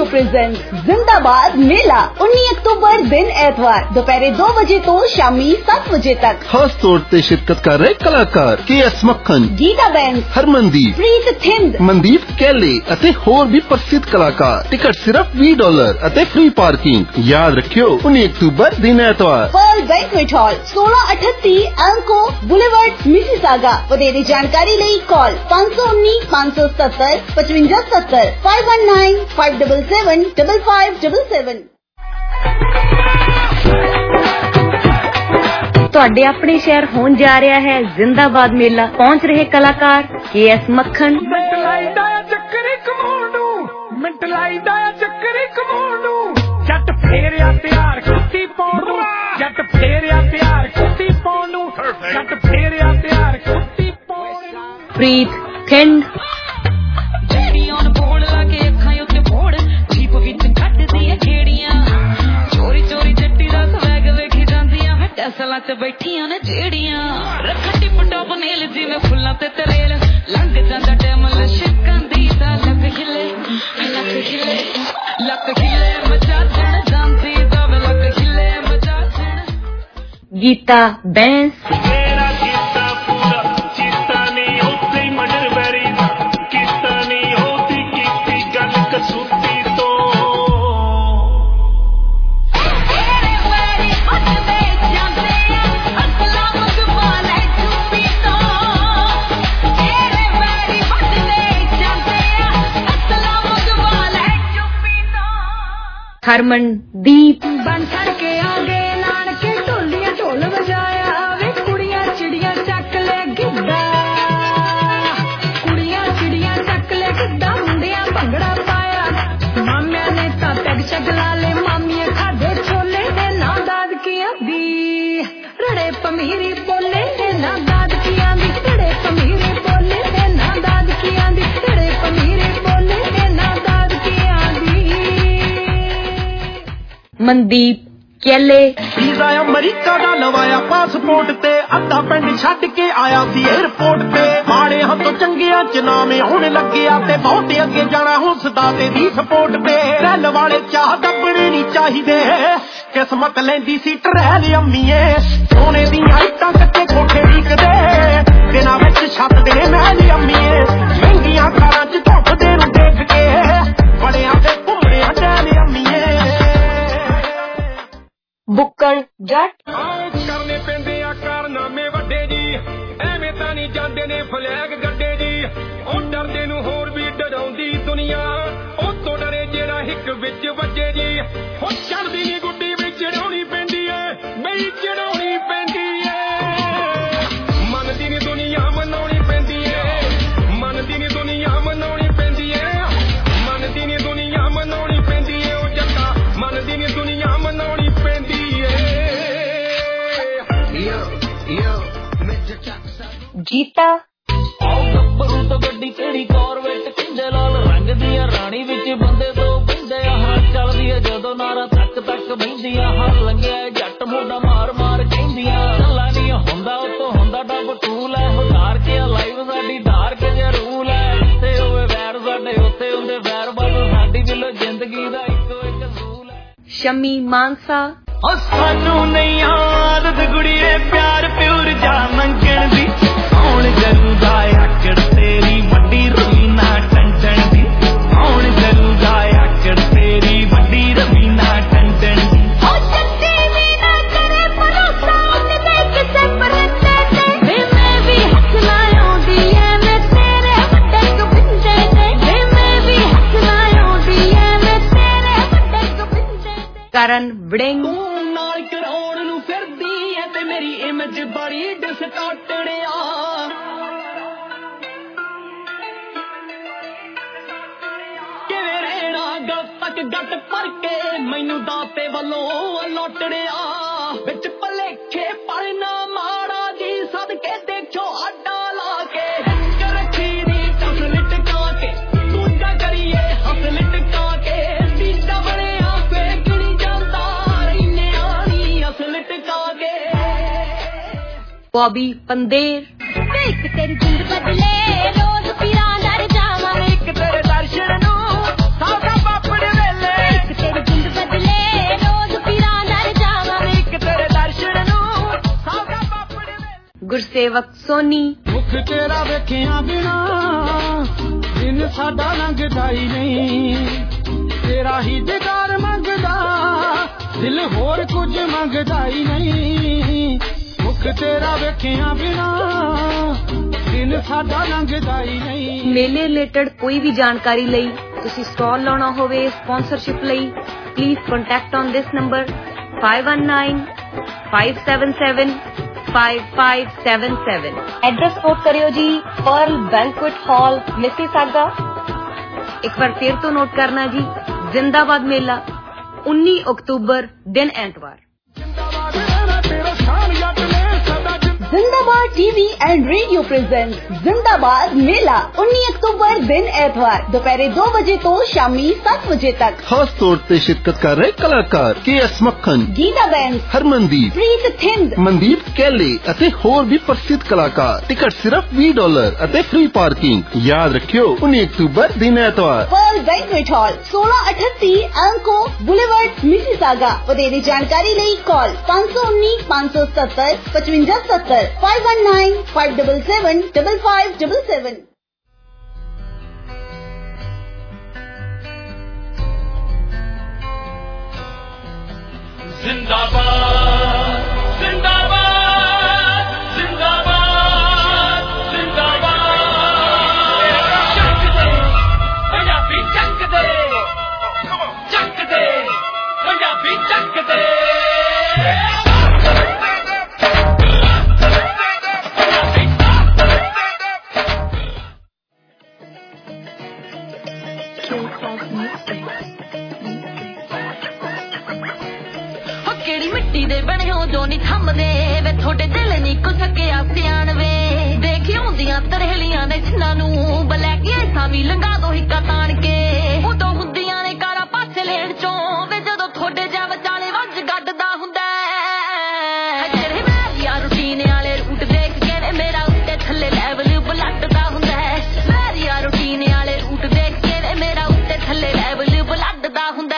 प्रेजेंट जिंदाबाद मेला उन्नीस अक्टूबर दिन एतवार दोपहर दो बजे तो शामी सात बजे तक। खास तौर ते शिरकत कर रहे कलाकार K S Makhan, Geeta band, Harmandeep, Preet Thind, Mandeep Kaile ਅਤੇ ਹੋਰ भी प्रसिद्ध कलाकार। टिकट सिर्फ बीस डॉलर ਅਤੇ फ्री पार्किंग। याद रखियो उन्नीस अक्टूबर दिन एतवार। पर्ल बैंक्वेट हॉल सोलह अठत्ती एल्को बुलेवर्ड मिसिसागा। ਵਧੇਰੇ ਜਾਣਕਾਰੀ ਲਈ ਕਾਲ पाँच सौ उन्नीस पाँच सौ सत्तर पचवंजा सत्तर five one nine five seven seven double five double seven. ਤੁਹਾਡੇ ਆਪਣੇ ਸ਼ਹਿਰ ਹੋਣ ਜਾ ਰਿਹਾ ਹੈ ਜ਼ਿੰਦਾਬਾਦ ਮੇਲਾ। ਪਹੁੰਚ ਰਹੇ ਕਲਾਕਾਰ ਕੇ ਐਸ ਮੱਖਣ, ਮਿੰਟ ਲਾਈਦਾ ਚੱਕਰੀ ਕਮਾਉਣ ਨੂੰ, ਮਿੰਟ ਲਾਈਦਾ ਚੱਕਰੀ ਕਮਾਉਣ ਨੂੰ, ਜੱਟ ਫੇਰਿਆ ਤਿਆਰ ਕੁੱਤੀ ਪਾਉਣ ਨੂੰ, ਜੱਟ ਫੇਰਿਆ ਤਿਆਰ ਕੁੱਤੀ ਪਾਉਣ ਨੂੰ, ਜੱਟ ਫੇਰਿਆ ਤਿਆਰ ਕੁੱਤੀ ਪਾਉਣ ਨੂੰ। ਪ੍ਰੀਤ ਥਿੰਦ, ਜੱਟੀਆਂ ਨੂੰ ਬੋਲ ਲਾ ਕੇ ਅੱਖਾਂ ਉੱਤੇ ਫੋੜ, ਜੀਪ ਵਿੱਚ ਕੱਢਦੀਆਂ ਖੇੜੀਆਂ, ਚੋਰੀ ਚੋਰੀ ਜੱਟੀ ਦਾ ਸਵੈਗ ਵੇਖੀ ਜਾਂਦੀਆਂ, ਟੈਸਲਾਂ 'ਚ ਬੈਠੀਆਂ ਨੇ ਜਿਹੜੀਆਂ, ਰੱਖ ਟਿਪ ਟੋਪ ਨੇਲ ਜਿਵੇਂ ਫੁੱਲਾਂ ਤੇ ਤਰੇਲ, ਲੰਘ ਜਾਂਦਾ ਟਾਈਮ ਲਸ਼ਕਾਂ ਦੀ ਦਾ ਲੱਕ ਹਿੱਲੇ, ਲੱਕ ਹਿੱਲੇ, ਲੱਕ ਹਿੱਲੇ ਮਚਾ ਦੇਣ ਜਾਂਦੀ ਦਾ ਲੱਕ ਹਿੱਲੇ ਮਚਾ ਦੇਣ। ਗੀਤਾ ਬੈਂਸ, ਹਰਮਨਦੀਪ, ਬਣ ਛੜ ਕੇ ਆ ਗਏ ਨਾਨਕੇ ਢੋਲੀਆਂ ਢੋਲ ਵਜਾਇਆ ਵੇ, ਕੁੜੀਆਂ ਚਿੜੀਆਂ ਚੱਕ ਲੈ ਗਿੱਧਾ, ਕੁੜੀਆਂ ਚਿੜੀਆਂ ਚੱਕ ਲੈ ਗਿੱਧਾ, ਮੁੰਡਿਆਂ ਭੰਗੜਾ ਪਾਇਆ, ਮਾਮਿਆਂ ਨੇ ਤਾਂ ਪੈਗ ਸ਼ੈਗ ਲਾ ਲਏ, ਮਾਮੀਆਂ ਖਾਦੇ ਛੋਲੇ ਤੇ ਨਾ ਦਾਦਕੀਆਂ ਦੀ, ਰੜੇ ਪਮੀਰੀ ਬੋਲੇ ਤੇ ਨਾ ਦਾਦਕੀਆਂ ਦੀ, ਰੜੇ ਪਮੀਰੀ ਬੋਲੇ ਤੇ ਨਾ ਦਾਦਕੀਆਂ ਦੀ, ਰੜੇ ਪਮੀਰੀ ਬੋਲੇ ਤੇ ਨਾ ਦਾਦਕੀਆਂ ਦੀ। ਮਨਦੀਪ ਕੈਲੇ, ਵੀਜ਼ਾ ਅਮਰੀਕਾ ਦਾ ਲਵਾਇਆ ਪਾਸਪੋਰਟ ਤੇ, ਅੱਧਾ ਪਿੰਡ ਛੱਡ ਕੇ ਆਇਆ ਸੀ 에ਅਰਪੋਰਟ ਤੇ, ਮਾੜੇ ਹੱਥੋਂ ਚੰਗਿਆਂ ਚ ਨਾਮੇ ਹੋਣ ਲੱਗਿਆ, ਤੇ ਬਹੁਤ ਅੱਗੇ ਜਾਣਾ ਹੁਸਦਾ ਤੇ ਦੀ ਸਪੋਰਟ ਤੇ, ਰੈਲ ਵਾਲੇ ਚਾਹ ਦੱਬਣੇ ਨਹੀਂ ਚਾਹੀਦੇ, ਕਿਸਮਤ ਲੈਂਦੀ ਸੀ ਟਰੈਲ ਅੰਮੀਏ, ਸੋਨੇ ਦੀਆਂ ਇੱਟਾਂ ਕੱਚੇ ਕੋਠੇ ਢੀਕਦੇ, ਦਿਨਾਂ ਵਿੱਚ ਛੱਤ ਦੇ ਮਹਿਲ ਅੰਮੀਏ, ਮਹਿੰਗੀਆਂ ਕਾਰਾਂ ਚ ਧੁੱਪਦੇ ਨੂੰ ਦੇਖ ਕੇ, ਬੜਿਆਂ ਦੇ ਘੁੰਮਣਿਆਂ ਡੈਲ ਅੰਮੀਏ। ਬੁੱਕਲ ਜੱਟ, ਕਰਨੇ ਪੈਂਦੇ ਆ ਕਾਰਨਾਮੇ ਵੱਡੇ ਜੀ, ਐਵੇਂ ਤਾਂ ਨਹੀਂ ਜਾਂਦੇ ਨੇ ਫਲੈਗ ਗੱਡੇ ਜੀ, ਉਹ ਡਰਦੇ ਨੂੰ ਹੋਰ ਵੀ ਡਰਾਉਂਦੀ ਦੁਨੀਆ, ਉਹ ਤੋਂ ਡਰੇ ਜਿਹੜਾ ਹਿੱਕ ਵਿੱਚ ਵੱਜੇ ਜੀ, ਉਹ ਚੜਦੀ ਨੀ ਗੁੱਡੀ ਵਿੱਚ ਚੜਾਉਣੀ ਪੈਂਦੀ ਏ, ਬਈ ਚੜਾਉਣੀ ਪੈਂਦੀ ਏ, ਮੰਨਦੀ ਨੀ ਦੁਨੀਆ ਮਨਾਉਣੀ ਪੈਂਦੀ ਏ, ਮੰਨਦੀ ਨੀ ਦੁਨੀਆ ਮਨਾਉਣੀ ਪੈਂਦੀ ਏ, ਮੰਨਦੀ ਨੀ ਦੁਨੀਆ ਮਨਾਉਣੀ ਪੈਂਦੀ ਏ, ਉਹ ਜੱਟਾ ਮੰਨਦੀ ਨੀ ਦੁਨੀਆ ਮਨਾਉਣੀ ਪੈਂਦੀ ਜੀਤਾ, ਆਓ ਗੱਭਰੂ ਤੋਂ ਗੱਡੀ ਕਿਹੜੀ ਕਾਰਵੇਟ, ਕਿੰਦੇ ਲਾਲ ਰੰਗ ਦੀਆਂ ਰਾਣੀ ਵਿੱਚ ਬੰਦੇ ਤੋਂ ਬੰਦੇ, ਹਰ ਚੱਲਦੀ ਹੈ ਜਦੋਂ ਨਾਰਾ ਤੱਕ ਤੱਕ ਬਹਿੰਦੀਆਂ, ਹਰ ਲੰਘਿਆ ਜੱਟ ਮੋਢਾ ਮਾਰ ਮਾਰ ਕਹਿੰਦੀਆਂ, ਗੱਲਾਂ ਨਹੀਂ ਹੁੰਦਾ ਉਤੋਂ ਹੁੰਦਾ ਡੱਬ ਟੂਲ ਹੈ, ਹੁਦਾਰ ਕੇ ਲਾਈਵ ਸਾਡੀ ਧਾਰ ਕੇ ਜੇ ਰੂਲ ਹੈ, ਇੱਥੇ ਹੋਵੇ ਵੈਰ ਸਾਡੇ ਉੱਥੇ ਹੁੰਦੇ ਵੈਰ, ਬਸ ਸਾਡੀ ਦਿਲੋਂ ਜ਼ਿੰਦਗੀ ਦਾ ਇੱਕੋ ਇੱਕ ਅਸੂਲ ਹੈ। ਸ਼ਮੀ ਮਾਨਸਾ, ਉਹ ਸਾਨੂੰ ਨਹੀਂ ਆਦਤ ਗੁੜੀਏ ਪਿਆਰ ਪਿਉਰ ਜਾ ਮੰਗਣ ਦੀ, ਕੌਣ ਕਰੂਗਾ ਆਕੜ ਤੇਰੀ ਵੱਡੀ ਰਵੀਨਾ ਟੰਟਣ ਦੀ, ਕੌਣ ਕਰੂਗਾ ਆਕੜ ਤੇਰੀ ਵੱਡੀ ਰਵੀਨਾ ਟੰਟਣ ਦੀ। ਉਹ ਜੱਟੀ ਵੀ ਨਾ ਕਰੇ ਭਰੋਸਾ ਉਹਨੇ ਦੇ ਕਿਸੇ ਪਰਤੇ ਤੇ, ਵੇ ਮੈਂ ਵੀ ਹੱਥ ਲਾਉਂਦੀ ਐ ਮੈਂ ਤੇਰੇ ਵੱਡੇ ਗੋਬਿੰਦੇ ਤੇ, ਵੇ ਮੈਂ ਵੀ ਹੱਥ ਲਾਉਂਦੀ ਐ ਮੈਂ ਤੇਰੇ ਵੱਡੇ ਗੋਬਿੰਦੇ ਤੇ। ਕਰਨ ਵੜਿੰਗ, ਨਾਲ ਕਰਾਉਣ ਨੂੰ ਫਿਰਦੀ ਐ ਤੇ ਮੇਰੀ ਇਮੇਜ ਬੜੀ ਡਿਸਟਾਰਟੜਿਆ, ਕਿਵੇਂ ਰਹਿਣਾ ਗੱਲ ਤੱਕ ਗੱਟ ਭਰ ਕੇ, ਮੈਨੂੰ ਦਾਤੇ ਵੱਲੋਂ ਲੋਟੜਿਆ, ਵਿੱਚ ਭਲੇਖੇ ਪਰ ਨਾ ਮਾੜਾ ਜੀ, ਸਦਕੇ ਦੇਖੋ ਆਡਾ ਲਾ ਕੇ, ਇੱਕ ਰੱਖੀ ਦੀ ਟਸ ਲਟਕਾ ਕੇ, ਦੂਜਾ ਕਰੀਏ ਹੱਸ ਲਟਕਾ ਕੇ, ਤੀਜਾ ਬਣਿਆ ਫੇਰ ਕਿਹੜੀ ਜਾਂਦਾ ਰਹਿਨੇ ਆਣੀ ਹੱਸ ਲਟਕਾ ਕੇ। ਬੌਬੀ ਪੰਦੇਰ, ਇੱਕ ਤੇਰੀ ਜਿੰਦ ਬਦਲੇ ਰੋਜ਼ ਪੀਰਾਂ ਦਰ ਜਾਵਾਂ, ਇੱਕ ਤੇਰੇ ਦਰਸ਼ਨ ਨੂੰ ਸਾਡਾ ਪਾਪੜ ਵੇਲੇ ਸੇਵਕ ਸੋਨੀ। ਮੁਖ ਤੇਰਾ ਵੇਖਿਆ ਬਿਨਾ ਦਿਨ ਸਾਡਾ ਲੰਘਦਾ ਹੀ ਨਹੀਂ, ਤੇਰਾ ਹੀ ਦੀਦਾਰ ਮੰਗਦਾ ਦਿਲ ਹੋਰ ਕੁਝ ਮੰਗਦਾ ਹੀ ਨਹੀਂ, ਮੁਖ ਤੇਰਾ ਵੇਖਿਆ ਬਿਨਾ ਦਿਨ ਸਾਡਾ ਲੰਘਦਾ ਹੀ ਨਹੀਂ। ਮੇਲੇ ਰਿਲੇਟਡ ਕੋਈ ਵੀ ਜਾਣਕਾਰੀ ਲਈ, ਤੁਸੀਂ ਸਟਾਲ ਲਾਉਣਾ ਹੋਵੇ, ਸਪਾਂਸਰਸ਼ਿਪ ਲਈ, please contact on this number five one nine five seven seven five five seven seven। Address note ਕਰਿਓ ਜੀ, ਪਰਲ ਬੈਂਕੁਏਟ ਹਾਲ ਮਿਸੀਸਾਗਾ। ਇੱਕ ਵਾਰ ਫਿਰ ਤੋਂ ਨੋਟ ਕਰਨਾ ਜੀ, ਜ਼ਿੰਦਾਬਾਦ ਮੇਲਾ ਉੱਨੀ ਅਕਤੂਬਰ ਦਿਨ ਐਤਵਾਰ। जिंदाबाद टीवी एंड रेडियो प्रेजेंट जिंदाबाद मेला उन्नीस अक्टूबर दिन एतवार दोपहर दो बजे तो शामी सात बजे तक। खास तौर पे शिरकत कर रहे कलाकार K S Makhan, Geeta band, Harmandeep, Preet Thind, Mandeep Kaile ਅਤੇ ਹੋਰ ਵੀ ਪ੍ਰਸਿੱਧ ਕਲਾਕਾਰ। ਟਿਕਟ ਸਿਰਫ ਵੀਹ ਡਾਲਰ ਅਤੇ ਫ੍ਰੀ ਪਾਰਕਿੰਗ। ਯਾਦ ਰੱਖਿਓ उन्नीस अक्टूबर दिन एतवार, पर्ल बैंक्वेट हॉल सोलह अठत्ती एल्को बुलेवर्ड मिसीसागा। ਵਧੇਰੇ ਜਾਣਕਾਰੀ ਲਈ ਕਾਲ पाँच सौ उन्नीस पाँच सौ सत्तर पचवंजा सत्तर five one nine five seven seven five five seven seven। जिंदाबाद जिंदाबाद जिंदाबाद जिंदाबाद। ਚੱਕ ਦੇ ਪੰਜਾਬੀ ਚੱਕ ਦੇ ਚੱਕ ਦੇ ਪੰਜਾਬੀ ਚੱਕ ਦੇ। ਕਿਹੜੀ ਮਿੱਟੀ ਦੇ ਬਣੇ ਹੋ ਜੋ ਨਹੀਂ ਥੰਮਦੇ ਵੇ, ਤੁਹਾਡੇ ਦਿਲ ਨਹੀਂ ਕੁ ਸਕਿਆ ਸਿਆਣ ਵੇ। ਦੇਖੀ ਹੁੰਦੀਆਂ ਤਰਹਲੀਆਂ ਨੇ ਜਿਨ੍ਹਾਂ ਨੂੰ ਬਲੈ ਕੇ ਐਸਾ ਵੀ ਲੰਘਾ ਦੋ ਹਿੱਕਾ ਤਾਣ ਕੇ। ਉਦੋਂ ਹੁੰਦੀਆਂ ਨੇ ਕਾਰਾਂ ਪਾਸੇ ਲੈਣ ਚੋਂ ਵੇ, ਜਦੋਂ ਤੁਹਾਡੇ ਜਾ ਵਿਚਾਲੇ ਵੱਜ ਗੱਡਦਾ ਹੁੰਦਾ। ਜਿਹੜੇ ਮੈਰੀਆ ਰੂਟੀਨ ਵਾਲੇ ਰੂਟ ਦੇਖ ਕੇ ਵੇ ਮੇਰਾ ਉੱਤੇ ਥੱਲੇ ਲੈਵਲ ਬਲੱਡਦਾ ਹੁੰਦਾ। ਮੈਰੀਆ ਰੂਟੀਨ ਵਾਲੇ ਰੂਟ ਦੇਖ ਕੇ ਵੇ ਮੇਰਾ ਉੱਤੇ ਥੱਲੇ ਲੈਵਲ ਬਲੱਡਦਾ ਹੁੰਦਾ।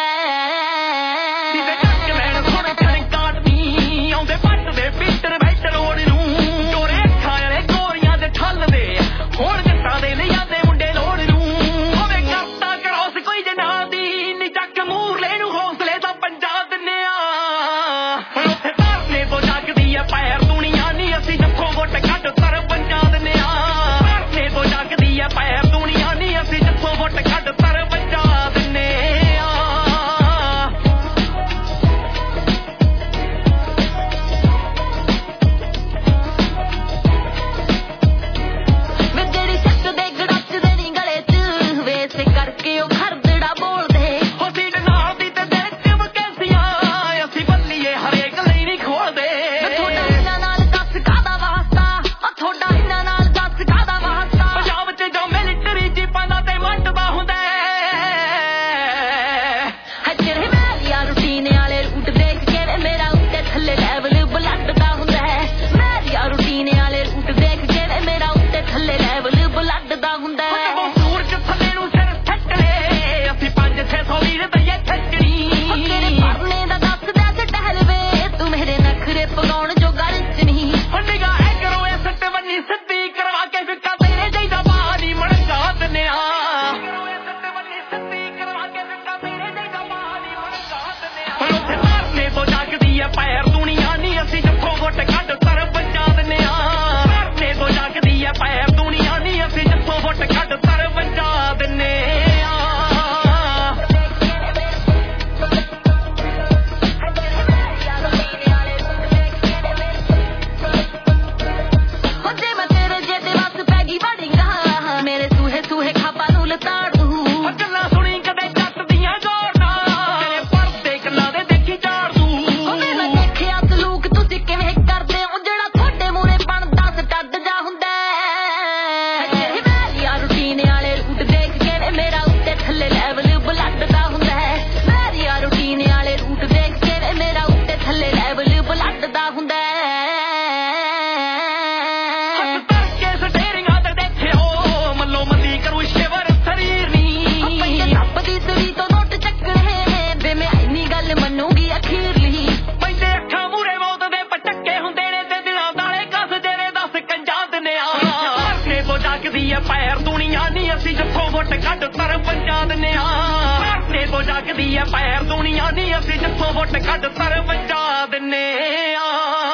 ਵੋਟ ਕੱਢ ਸਰਪੰਚਾਂ ਦਿੰਨੇ ਆ ਤੇ ਤੋਂ ਜਾਗਦੀ ਐ ਪੈਰ ਦੁਨੀਆ ਨੀ ਅਸੀਂ ਜਿੱਥੋਂ ਵੋਟ ਕੱਢ ਸਰਪੰਚਾਂ ਦਿੰਨੇ ਆ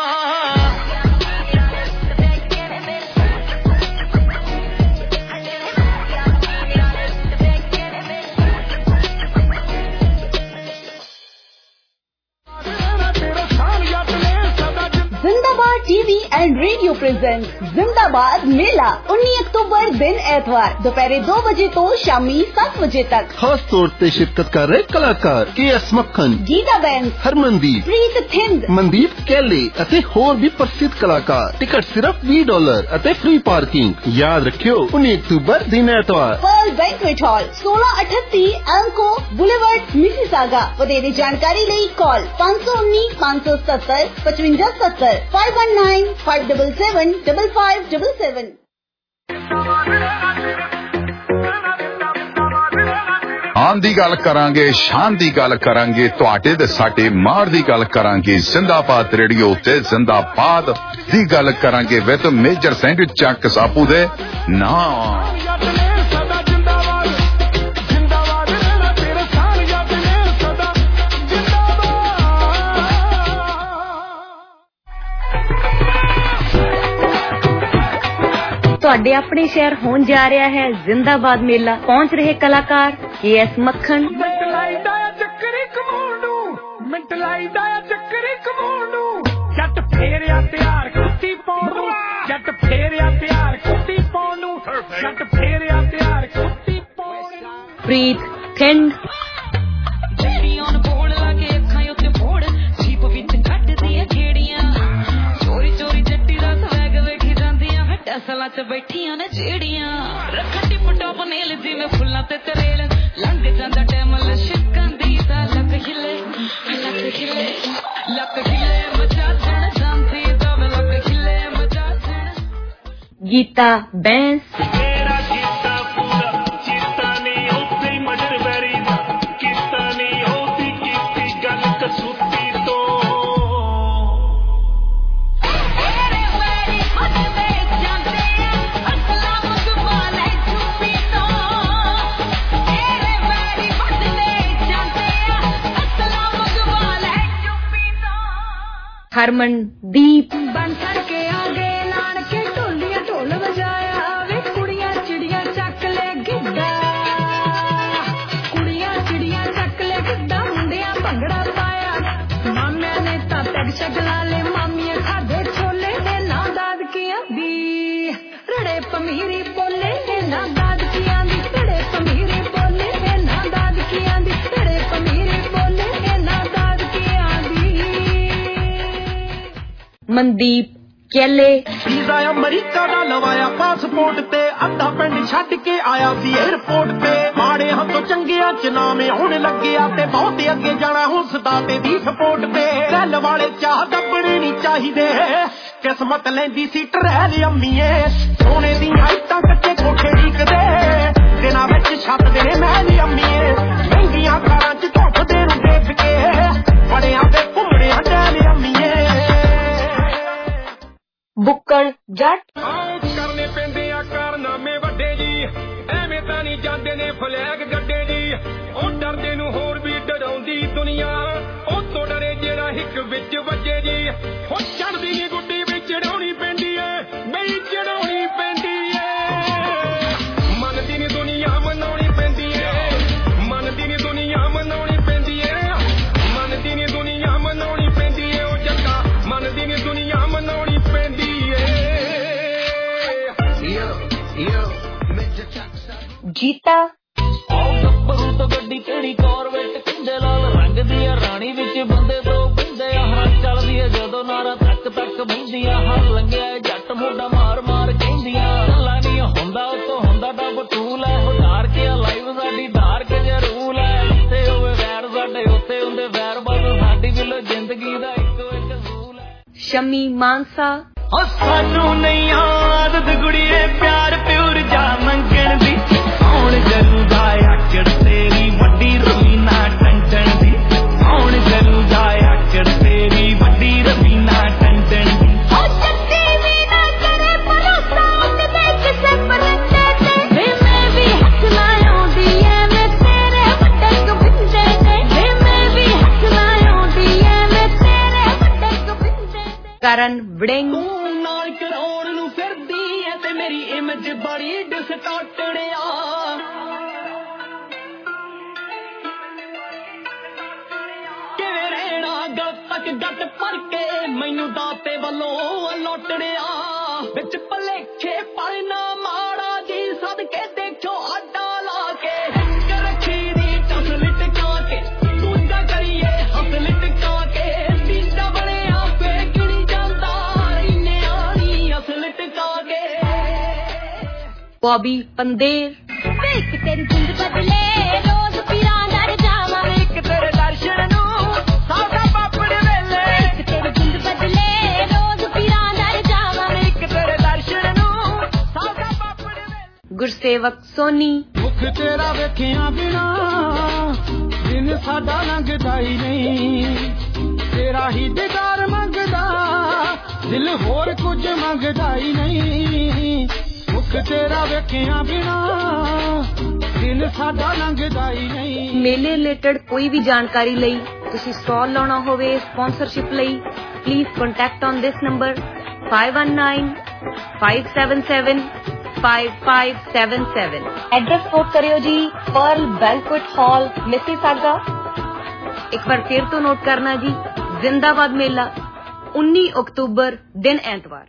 जिंदाबाद टीवी एंड रेडियो प्रेजेंट जिंदाबाद मेला उन्नीस अक्टूबर दिन एतवार दोपहर दो बजे तो शामी सात बजे तक। खास तौर ते शिरकत कर रहे कलाकार K S Makhan, Geeta band, Harmandeep, Preet Thind, Mandeep Kaile अते होर भी प्रसिद्ध कलाकार। टिकट सिर्फ बीस डॉलर अते फ्री पार्किंग। याद रखियो उन्नीस अक्टूबर दिन एतवार। पर्ल बैंक्वेट हॉल सोलह अठत्ती एल्को बुलेवर्ड मिसिसागा। वधेरे जानकारी ਲਈ कॉल पाँच सौ उन्नीस पाँच सौ सत्तर पचवंजा सत्तर five one nine five double seven double five double seven. ਆਨ ਦੀ ਗੱਲ ਕਰਾਂਗੇ, ਸ਼ਾਨ ਦੀ ਗੱਲ ਕਰਾਂਗੇ, ਤੁਹਾਡੇ ਤੇ ਸਾਡੇ ਮਾਰ ਦੀ ਗੱਲ ਕਰਾਂਗੇ। ਜ਼ਿੰਦਾਬਾਦ ਰੇਡੀਓ ਤੇ ਜ਼ਿੰਦਾਬਾਦ ਦੀ ਗੱਲ ਕਰਾਂਗੇ ਵਿਦ ਮੇਜਰ ਸਿੰਘ ਚੱਕ ਸਾਪੂ ਦੇ ਨਾਮ। ਤੁਹਾਡੇ ਆਪਣੇ ਸ਼ਹਿਰ ਹੋਣ ਜਾ ਰਿਹਾ ਹੈ ਜ਼ਿੰਦਾਬਾਦ ਮੇਲਾ। ਪਹੁੰਚ ਰਹੇ ਕਲਾਕਾਰ ਕੇ ਐਸ ਮੱਖਣ, ਮਿੰਟ ਲਾਈਦਾ ਆ ਚੱਕਰੀ ਕਮਾਉਣ ਨੂੰ, ਮਿੰਟ ਲਾਈਦਾ ਆ ਚੱਕਰੀ ਕਮਾਉਣ ਨੂੰ, ਜੱਟ ਫੇਰਿਆ ਤਿਆਰ ਕੁੱਤੀ ਪਾਉਣ ਨੂੰ, ਜੱਟ ਫੇਰਿਆ ਤਿਆਰ ਕੁੱਤੀ ਪਾਉਣ ਨੂੰ, ਜੱਟ ਫੇਰਿਆ ਤਿਆਰ ਕੁੱਤੀ ਪਾਉਣ ਨੂੰ। ਪ੍ਰੀਤ ਥਿੰਦ, ਜੱਟੀਆਂ ਨੂੰ ਬੋਲ ਲਾ ਕੇ ਅੱਖਾਂ ਉੱਤੇ ਫੋੜ, ਜੀਪ ਵਿੱਚ ਕੱਢਦੀਆਂ ਖੇੜੀਆਂ, ਚੋਰੀ ਚੋਰੀ ਜੱਟੀ ਦਾ ਸਵੈਗ ਵੇਖੀ ਜਾਂਦੀਆਂ, ਅਸਲਾਂ ਚ ਬੈਠੀਆਂ ਨੇ ਜਿਹੜੀਆਂ, ਰੱਖਣ ਟਿਪ ਟੋਪ ਨੇਲ ਜਿਵੇਂ ਫੁੱਲਾਂ ਤੇ ਤਰੇਲ, ਲੰਘ ਜਾਂਦਾ ਟਾਈਮ ਲਸ਼ਕਾਂ ਦੀ ਤਾਂ ਲੱਕ ਹਿੱਲੇ, ਲੱਕ ਹਿੱਲੇ, ਲੱਕ ਹਿੱਲੇ ਮਚਾ ਦੇਣ ਜਾਂਦੀ ਤਾਂ ਲੱਕ ਹਿੱਲੇ ਮਚਾ ਦੇਣ। ਗੀਤਾ ਬੈਂਸ, ਤੇਰਾ ਕੀਤਾ ਪੂਰਾ ਚੀਤਾ ਨਹੀਂ ਉੱਤੇ ਮਜਰ ਬੈਰੀ ਦਾ, ਕੀਤਾ ਨਹੀਂ ਉਹਦੀ ਕੀਤੀ ਗੱਲ ਕਸੂਤੀ ਤੋਂ। ਹਰਮਨਦੀਪ, ਬਣ ਠਰ ਕੇ ਆ ਗਏ ਨਾਨਕੇ ਢੋਲੀਆਂ ਢੋਲ ਵਜਾਇਆ ਵੇ, ਕੁੜੀਆਂ ਚਿੜੀਆਂ ਚੱਕ ਲੈ ਗਿੱਧਾ, ਕੁੜੀਆਂ ਚਿੜੀਆਂ ਚੱਕ ਲੈ ਗਿੱਧਾ, ਮੁੰਡਿਆਂ ਭੰਗੜਾ ਪਾਇਆ, ਮਾਮਿਆਂ ਨੇ ਤਾਂ ਪੈਗ ਸ਼ੈਗ ਲਾ ਲਏ, ਮਾਮੀਆਂ ਖਾਦੇ ਛੋਲੇ ਤੇ ਨਾ ਦਾਦਕੀਆਂ ਦੀ, ਰੜੇ ਪਮੀਰੀ ਬੋਲੇ ਤੇ ਨਾ ਦਾਦਕੀਆਂ ਦੀ, ਰੜੇ ਪਮੀਰੀ ਬੋਲੇ ਤੇ ਨਾ ਦਾਦਕੀਆਂ ਦੀ, ਰੜੇ ਪਮੀਰੀ ਬੋਲੇ ਤੇ ਨਾ ਦਾਦਕੀਆਂ ਦੀ। ਮਨਦੀਪ ਕੈਲੇ, ਵੀਜ਼ਾ ਅਮਰੀਕਾ ਦਾ ਲਵਾਇਆ ਪਾਸਪੋਰਟ ਤੇ, ਅੱਧਾ ਪਿੰਡ ਛੱਡ ਕੇ ਆਇਆ ਸੀ 에ਅਰਪੋਰਟ ਤੇ, ਮਾੜੇ ਹੱਥੋਂ ਚੰਗਿਆਂ ਚ ਨਾਮ ਆਉਣ ਲੱਗਿਆ ਤੇ ਬਹੁਤ ਅੱਗੇ ਜਾਣਾ ਹੁਸਦਾ ਤੇ ਦੀ ਸਪੋਰਟ ਤੇ, ਰੈਲ ਵਾਲੇ ਚਾਹ ਦੱਬਣੇ ਨਹੀਂ ਚਾਹੀਦੇ, ਕਿਸਮਤ ਲੈਂਦੀ ਸੀ ਟਰੈਲ ਅੰਮੀਏ, ਸੋਨੇ ਦੀ ਹਾਈਟਾਂ ਕੱਚੇ ਕੋਠੇ ਢੀਕਦੇ, ਦਿਨਾਂ ਵਿੱਚ ਛੱਤਦੇ ਨੇ ਮਹਿਲ ਅੰਮੀਏ, ਮਹਿੰਗੀਆਂ ਕਾਰਾਂ ਚ ਧੁੱਪਦੇ ਨੂੰ ਦੇਖ ਕੇ, ਬੜਿਆਂ ਦੇ ਘੁੰਮਣੇ ਹਟੈਲ ਅੰਮੀਏ। ਬੁੱਕਲ ਜੱਟ, ਕਰਨੇ ਪੈਂਦੇ ਆ ਕਾਰਨਾਮੇ ਵੱਡੇ ਜੀ, ਐਵੇਂ ਤਾਂ ਨਹੀਂ ਜਾਂਦੇ ਨੇ ਫਲੈਗ ਗੱਡੇ ਜੀ, ਉਹ ਡਰਦੇ ਨੂੰ ਹੋਰ ਵੀ ਡਰਾਉਂਦੀ ਦੁਨੀਆ, ਉਹ ਤੋਂ ਡਰੇ ਜਿਹੜਾ ਹਿੱਕ ਵਿੱਚ ਵੱਜੇ ਜੀ, ਉਹ ਚੜਦੀ ਨੀ ਗੁੱਡੀ ਵਿੱਚ ਚੜਾਉਣੀ ਪੈਂਦੀ ਏ, ਬਈ ਚੜਾਉਣੀ ਪੈਂਦੀ ਏ, ਮੰਨਦੀ ਨੀ ਦੁਨੀਆ ਮਨਾਉਣੀ ਪੈਂਦੀ ਏ, ਮੰਨਦੀ ਨੀ ਦੁਨੀਆ ਮਨਾਉਣੀ ਪੈਂਦੀ ਏ, ਮੰਨਦੀ ਨੀ ਦੁਨੀਆ ਮਨਾਉਣੀ ਪੈਂਦੀ ਏ, ਉਹ ਜੱਟਾ ਮੰਨਦੀ ਨੀ ਦੁਨੀਆ ਮਨਾਉਣੀ ਪੈਂਦੀ ਜੀਤਾ, ਆਓ ਗੱਭਰੂ ਤੋਂ ਗੱਡੀ ਕਿਹੜੀ ਕਾਰਵੇਟ, ਕਿੰਦੇ ਲਾਲ ਰੰਗ ਦੀ ਆ, ਰਾਣੀ ਵਿੱਚ ਬੰਦੇ ਦੋ ਬੰਦੇ ਆ, ਹਰ ਚੱਲਦੀ ਆ ਜਦੋਂ ਨਾਰਾ ਤੱਕ ਤੱਕ ਬਹਿੰਦੀਆਂ, ਹਰ ਲੰਘਿਆ ਜੱਟ ਮੋਢਾ ਮਾਰ ਮਾਰ ਕਹਿੰਦੀਆਂ, ਗੱਲਾਂ ਨਹੀਂ ਹੁੰਦਾ ਉਤੋਂ ਹੁੰਦਾ ਡੱਬ ਟੂਲ ਹੈ, ਉਧਾਰ ਕੇ ਲਾਈਵ ਸਾਡੀ ਧਾਰ ਕੇ ਜਰੂਲ ਹੈ, ਉੱਥੇ ਹੋਵੇ ਵੈਰ ਸਾਡੇ ਉੱਥੇ ਹੁੰਦੇ ਵੈਰ, ਬਸ ਸਾਡੀ ਬਿਲੋ ਜ਼ਿੰਦਗੀ ਦਾ ਇੱਕੋ ਇੱਕ ਅਸੂਲ ਹੈ। ਸ਼ਮੀ ਮਾਨਸਾ, ਸਾਨੂੰ ਨਹੀਂ ਆਦਤ ਗੁੜੀਏ ਪਿਆਰ ਪਿਉਰ ਜਾ ਮੰਗਣ ਦੀ, ਕੌਣ ਜਲੂਦਾ ਆਕੜ ਤੇਰੀ ਵੱਡੀ ਰਵੀਨਾ ਟੰਟਣ ਦੀ, ਕੌਣ ਜਲੂਦਾ ਆਕੜ ਤੇਰੀ ਵੱਡੀ ਰਵੀਨਾ ਟੰਟਣ ਦੀ, ਹੋ ਚੱਕੀ ਵੀ ਨਾ ਕਰੇ ਭਰੋਸਾ ਉਹਦੇ ਕਿਸੇ ਪਰਤੇ ਤੇ, ਵੇ ਮੈਂ ਵੀ ਹੱਥ ਲਾਇਆ ਕਰਨ ਵੜਿੰਗ ਤੂੰ ਨਾਲ ਕਰਾਉਣ ਨੂੰ ਫਿਰਦੀ ਐ ਤੇ ਮੇਰੀ ਇਮੇਜ ਬੜੀ ਡਿਸਟਾਰਟਡ ਆ ਕਿਵੇਂ ਰਹਿਣਾ ਗੱਲ ਤੱਕ ਗੱਟ ਭਰ ਕੇ ਮੈਨੂੰ ਦਾਤੇ ਵੱਲੋਂ ਲੋਟੜਿਆ ਵਿੱਚ ਭਲੇਖੇ ਪੜਨਾ ਮਾੜਾ ਜੀ ਸਦਕੇ ਦੇਖੋ ਆਡਾ ਲਾ ਕੇ ਰੱਖੀ ਦੀ ਟਸ ਲਟਕਾ ਕੇ ਦੂਜਾ ਕਰੀਏ ਹੱਥ ਲਟਕਾ ਕੇ ਤੀਜਾ ਬਣਿਆ ਫੇਕ ਨਹੀਂ ਜਾਂਦਾ ਰਹਿਨੇ ਆਣੀ ਹੱਥ ਲਟਕਾ ਕੇ ਬੌਬੀ ਪੰਦੇਰ ਵੇਖ ਤੇਰੀ ਜਿੰਦ ਬਦਲੇ ਰੋਜ਼ ਪੀਰਾਂ ਦਰ ਜਾਵਾਂ ਵੇਖ ਤੇਰੇ ਦਰਸ਼ਨ ਨੂੰ ਸਾਡਾ ਪਾਪੜ ਵੇਲੇ ਵੇਖ ਤੇਰੀ ਜਿੰਦ ਬਦਲੇ ਰੋਜ਼ ਪੀਰਾਂ ਦਰ ਜਾਵਾਂ ਵੇਖ ਤੇਰੇ ਦਰਸ਼ਨ ਨੂੰ ਸਾਡਾ ਪਾਪੜ ਵੇਲੇ ਗੁਰਸੇਵਕ ਸੋਨੀ ਮੁਖ ਤੇਰਾ ਵੇਖਿਆ ਬਿਨਾ ਦਿਨ ਸਾਡਾ ਲੰਘਦਾ ਹੀ ਨਹੀਂ ਤੇਰਾ ਹੀ ਦੀਦਾਰ ਮੰਗਦਾ ਦਿਲ ਹੋਰ ਕੁਝ ਮੰਗਦਾ ਹੀ ਨਹੀਂ ਮੁਖ ਤੇਰਾ ਵੇਖਿਆ ਬਿਨਾ ਦਿਨ ਸਾਡਾ ਲੰਘਦਾ ਹੀ ਨਹੀਂ ਮੇਲੇ ਰਿਲੇਟਡ ਕੋਈ ਵੀ ਜਾਣਕਾਰੀ ਲਈ ਤੁਸੀਂ ਸਟਾਲ ਲਾਉਣਾ ਹੋਵੇ ਸਪਾਂਸਰਸ਼ਿਪ ਲਈ please contact on this number five one nine five seven seven five five seven seven address note ਕਰਿਓ ਜੀ ਪਰਲ ਬੈਂਕੁਏਟ ਹਾਲ ਮਿਸੀਸਾਗਾ ਇੱਕ ਵਾਰ ਫਿਰ ਤੋਂ ਨੋਟ ਕਰਨਾ ਜੀ ਜ਼ਿੰਦਾਬਾਦ ਮੇਲਾ ਉੱਨੀ ਅਕਤੂਬਰ ਦਿਨ ਐਤਵਾਰ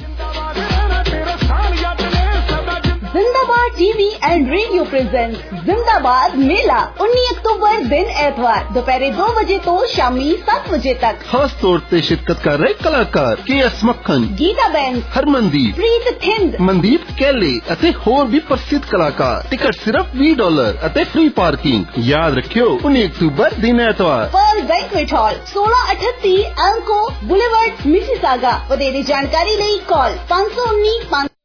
जिंदाबाद टीवी एंड रेडियो प्रेजेंट जिंदाबाद मेला उन्नीस अक्टूबर दिन एतवार दोपहर दो बजे तो शामी सात बजे तक खास तौर पे शिरकत कर रहे कलाकार K S Makhan Geeta band Harmandeep Preet Thind Mandeep Kaile ਅਤੇ ਹੋਰ ਵੀ ਪ੍ਰਸਿੱਧ ਕਲਾਕਾਰ ਟਿਕਟ ਸਿਰਫ ਵੀਹ ਡਾਲਰ ਅਤੇ ਫ੍ਰੀ ਪਾਰਕਿੰਗ ਯਾਦ ਰੱਖਿਓ ਉੱਨੀ ਅਕਤੂਬਰ ਦਿਨ ਐਤਵਾਰ पर्ल बैंक्वेट हॉल सोलह अठत्ती एल्को बुलेवर्ड मिसिसागा ਵਧੇਰੇ ਜਾਣਕਾਰੀ ਲਈ ਕਾਲ five one nine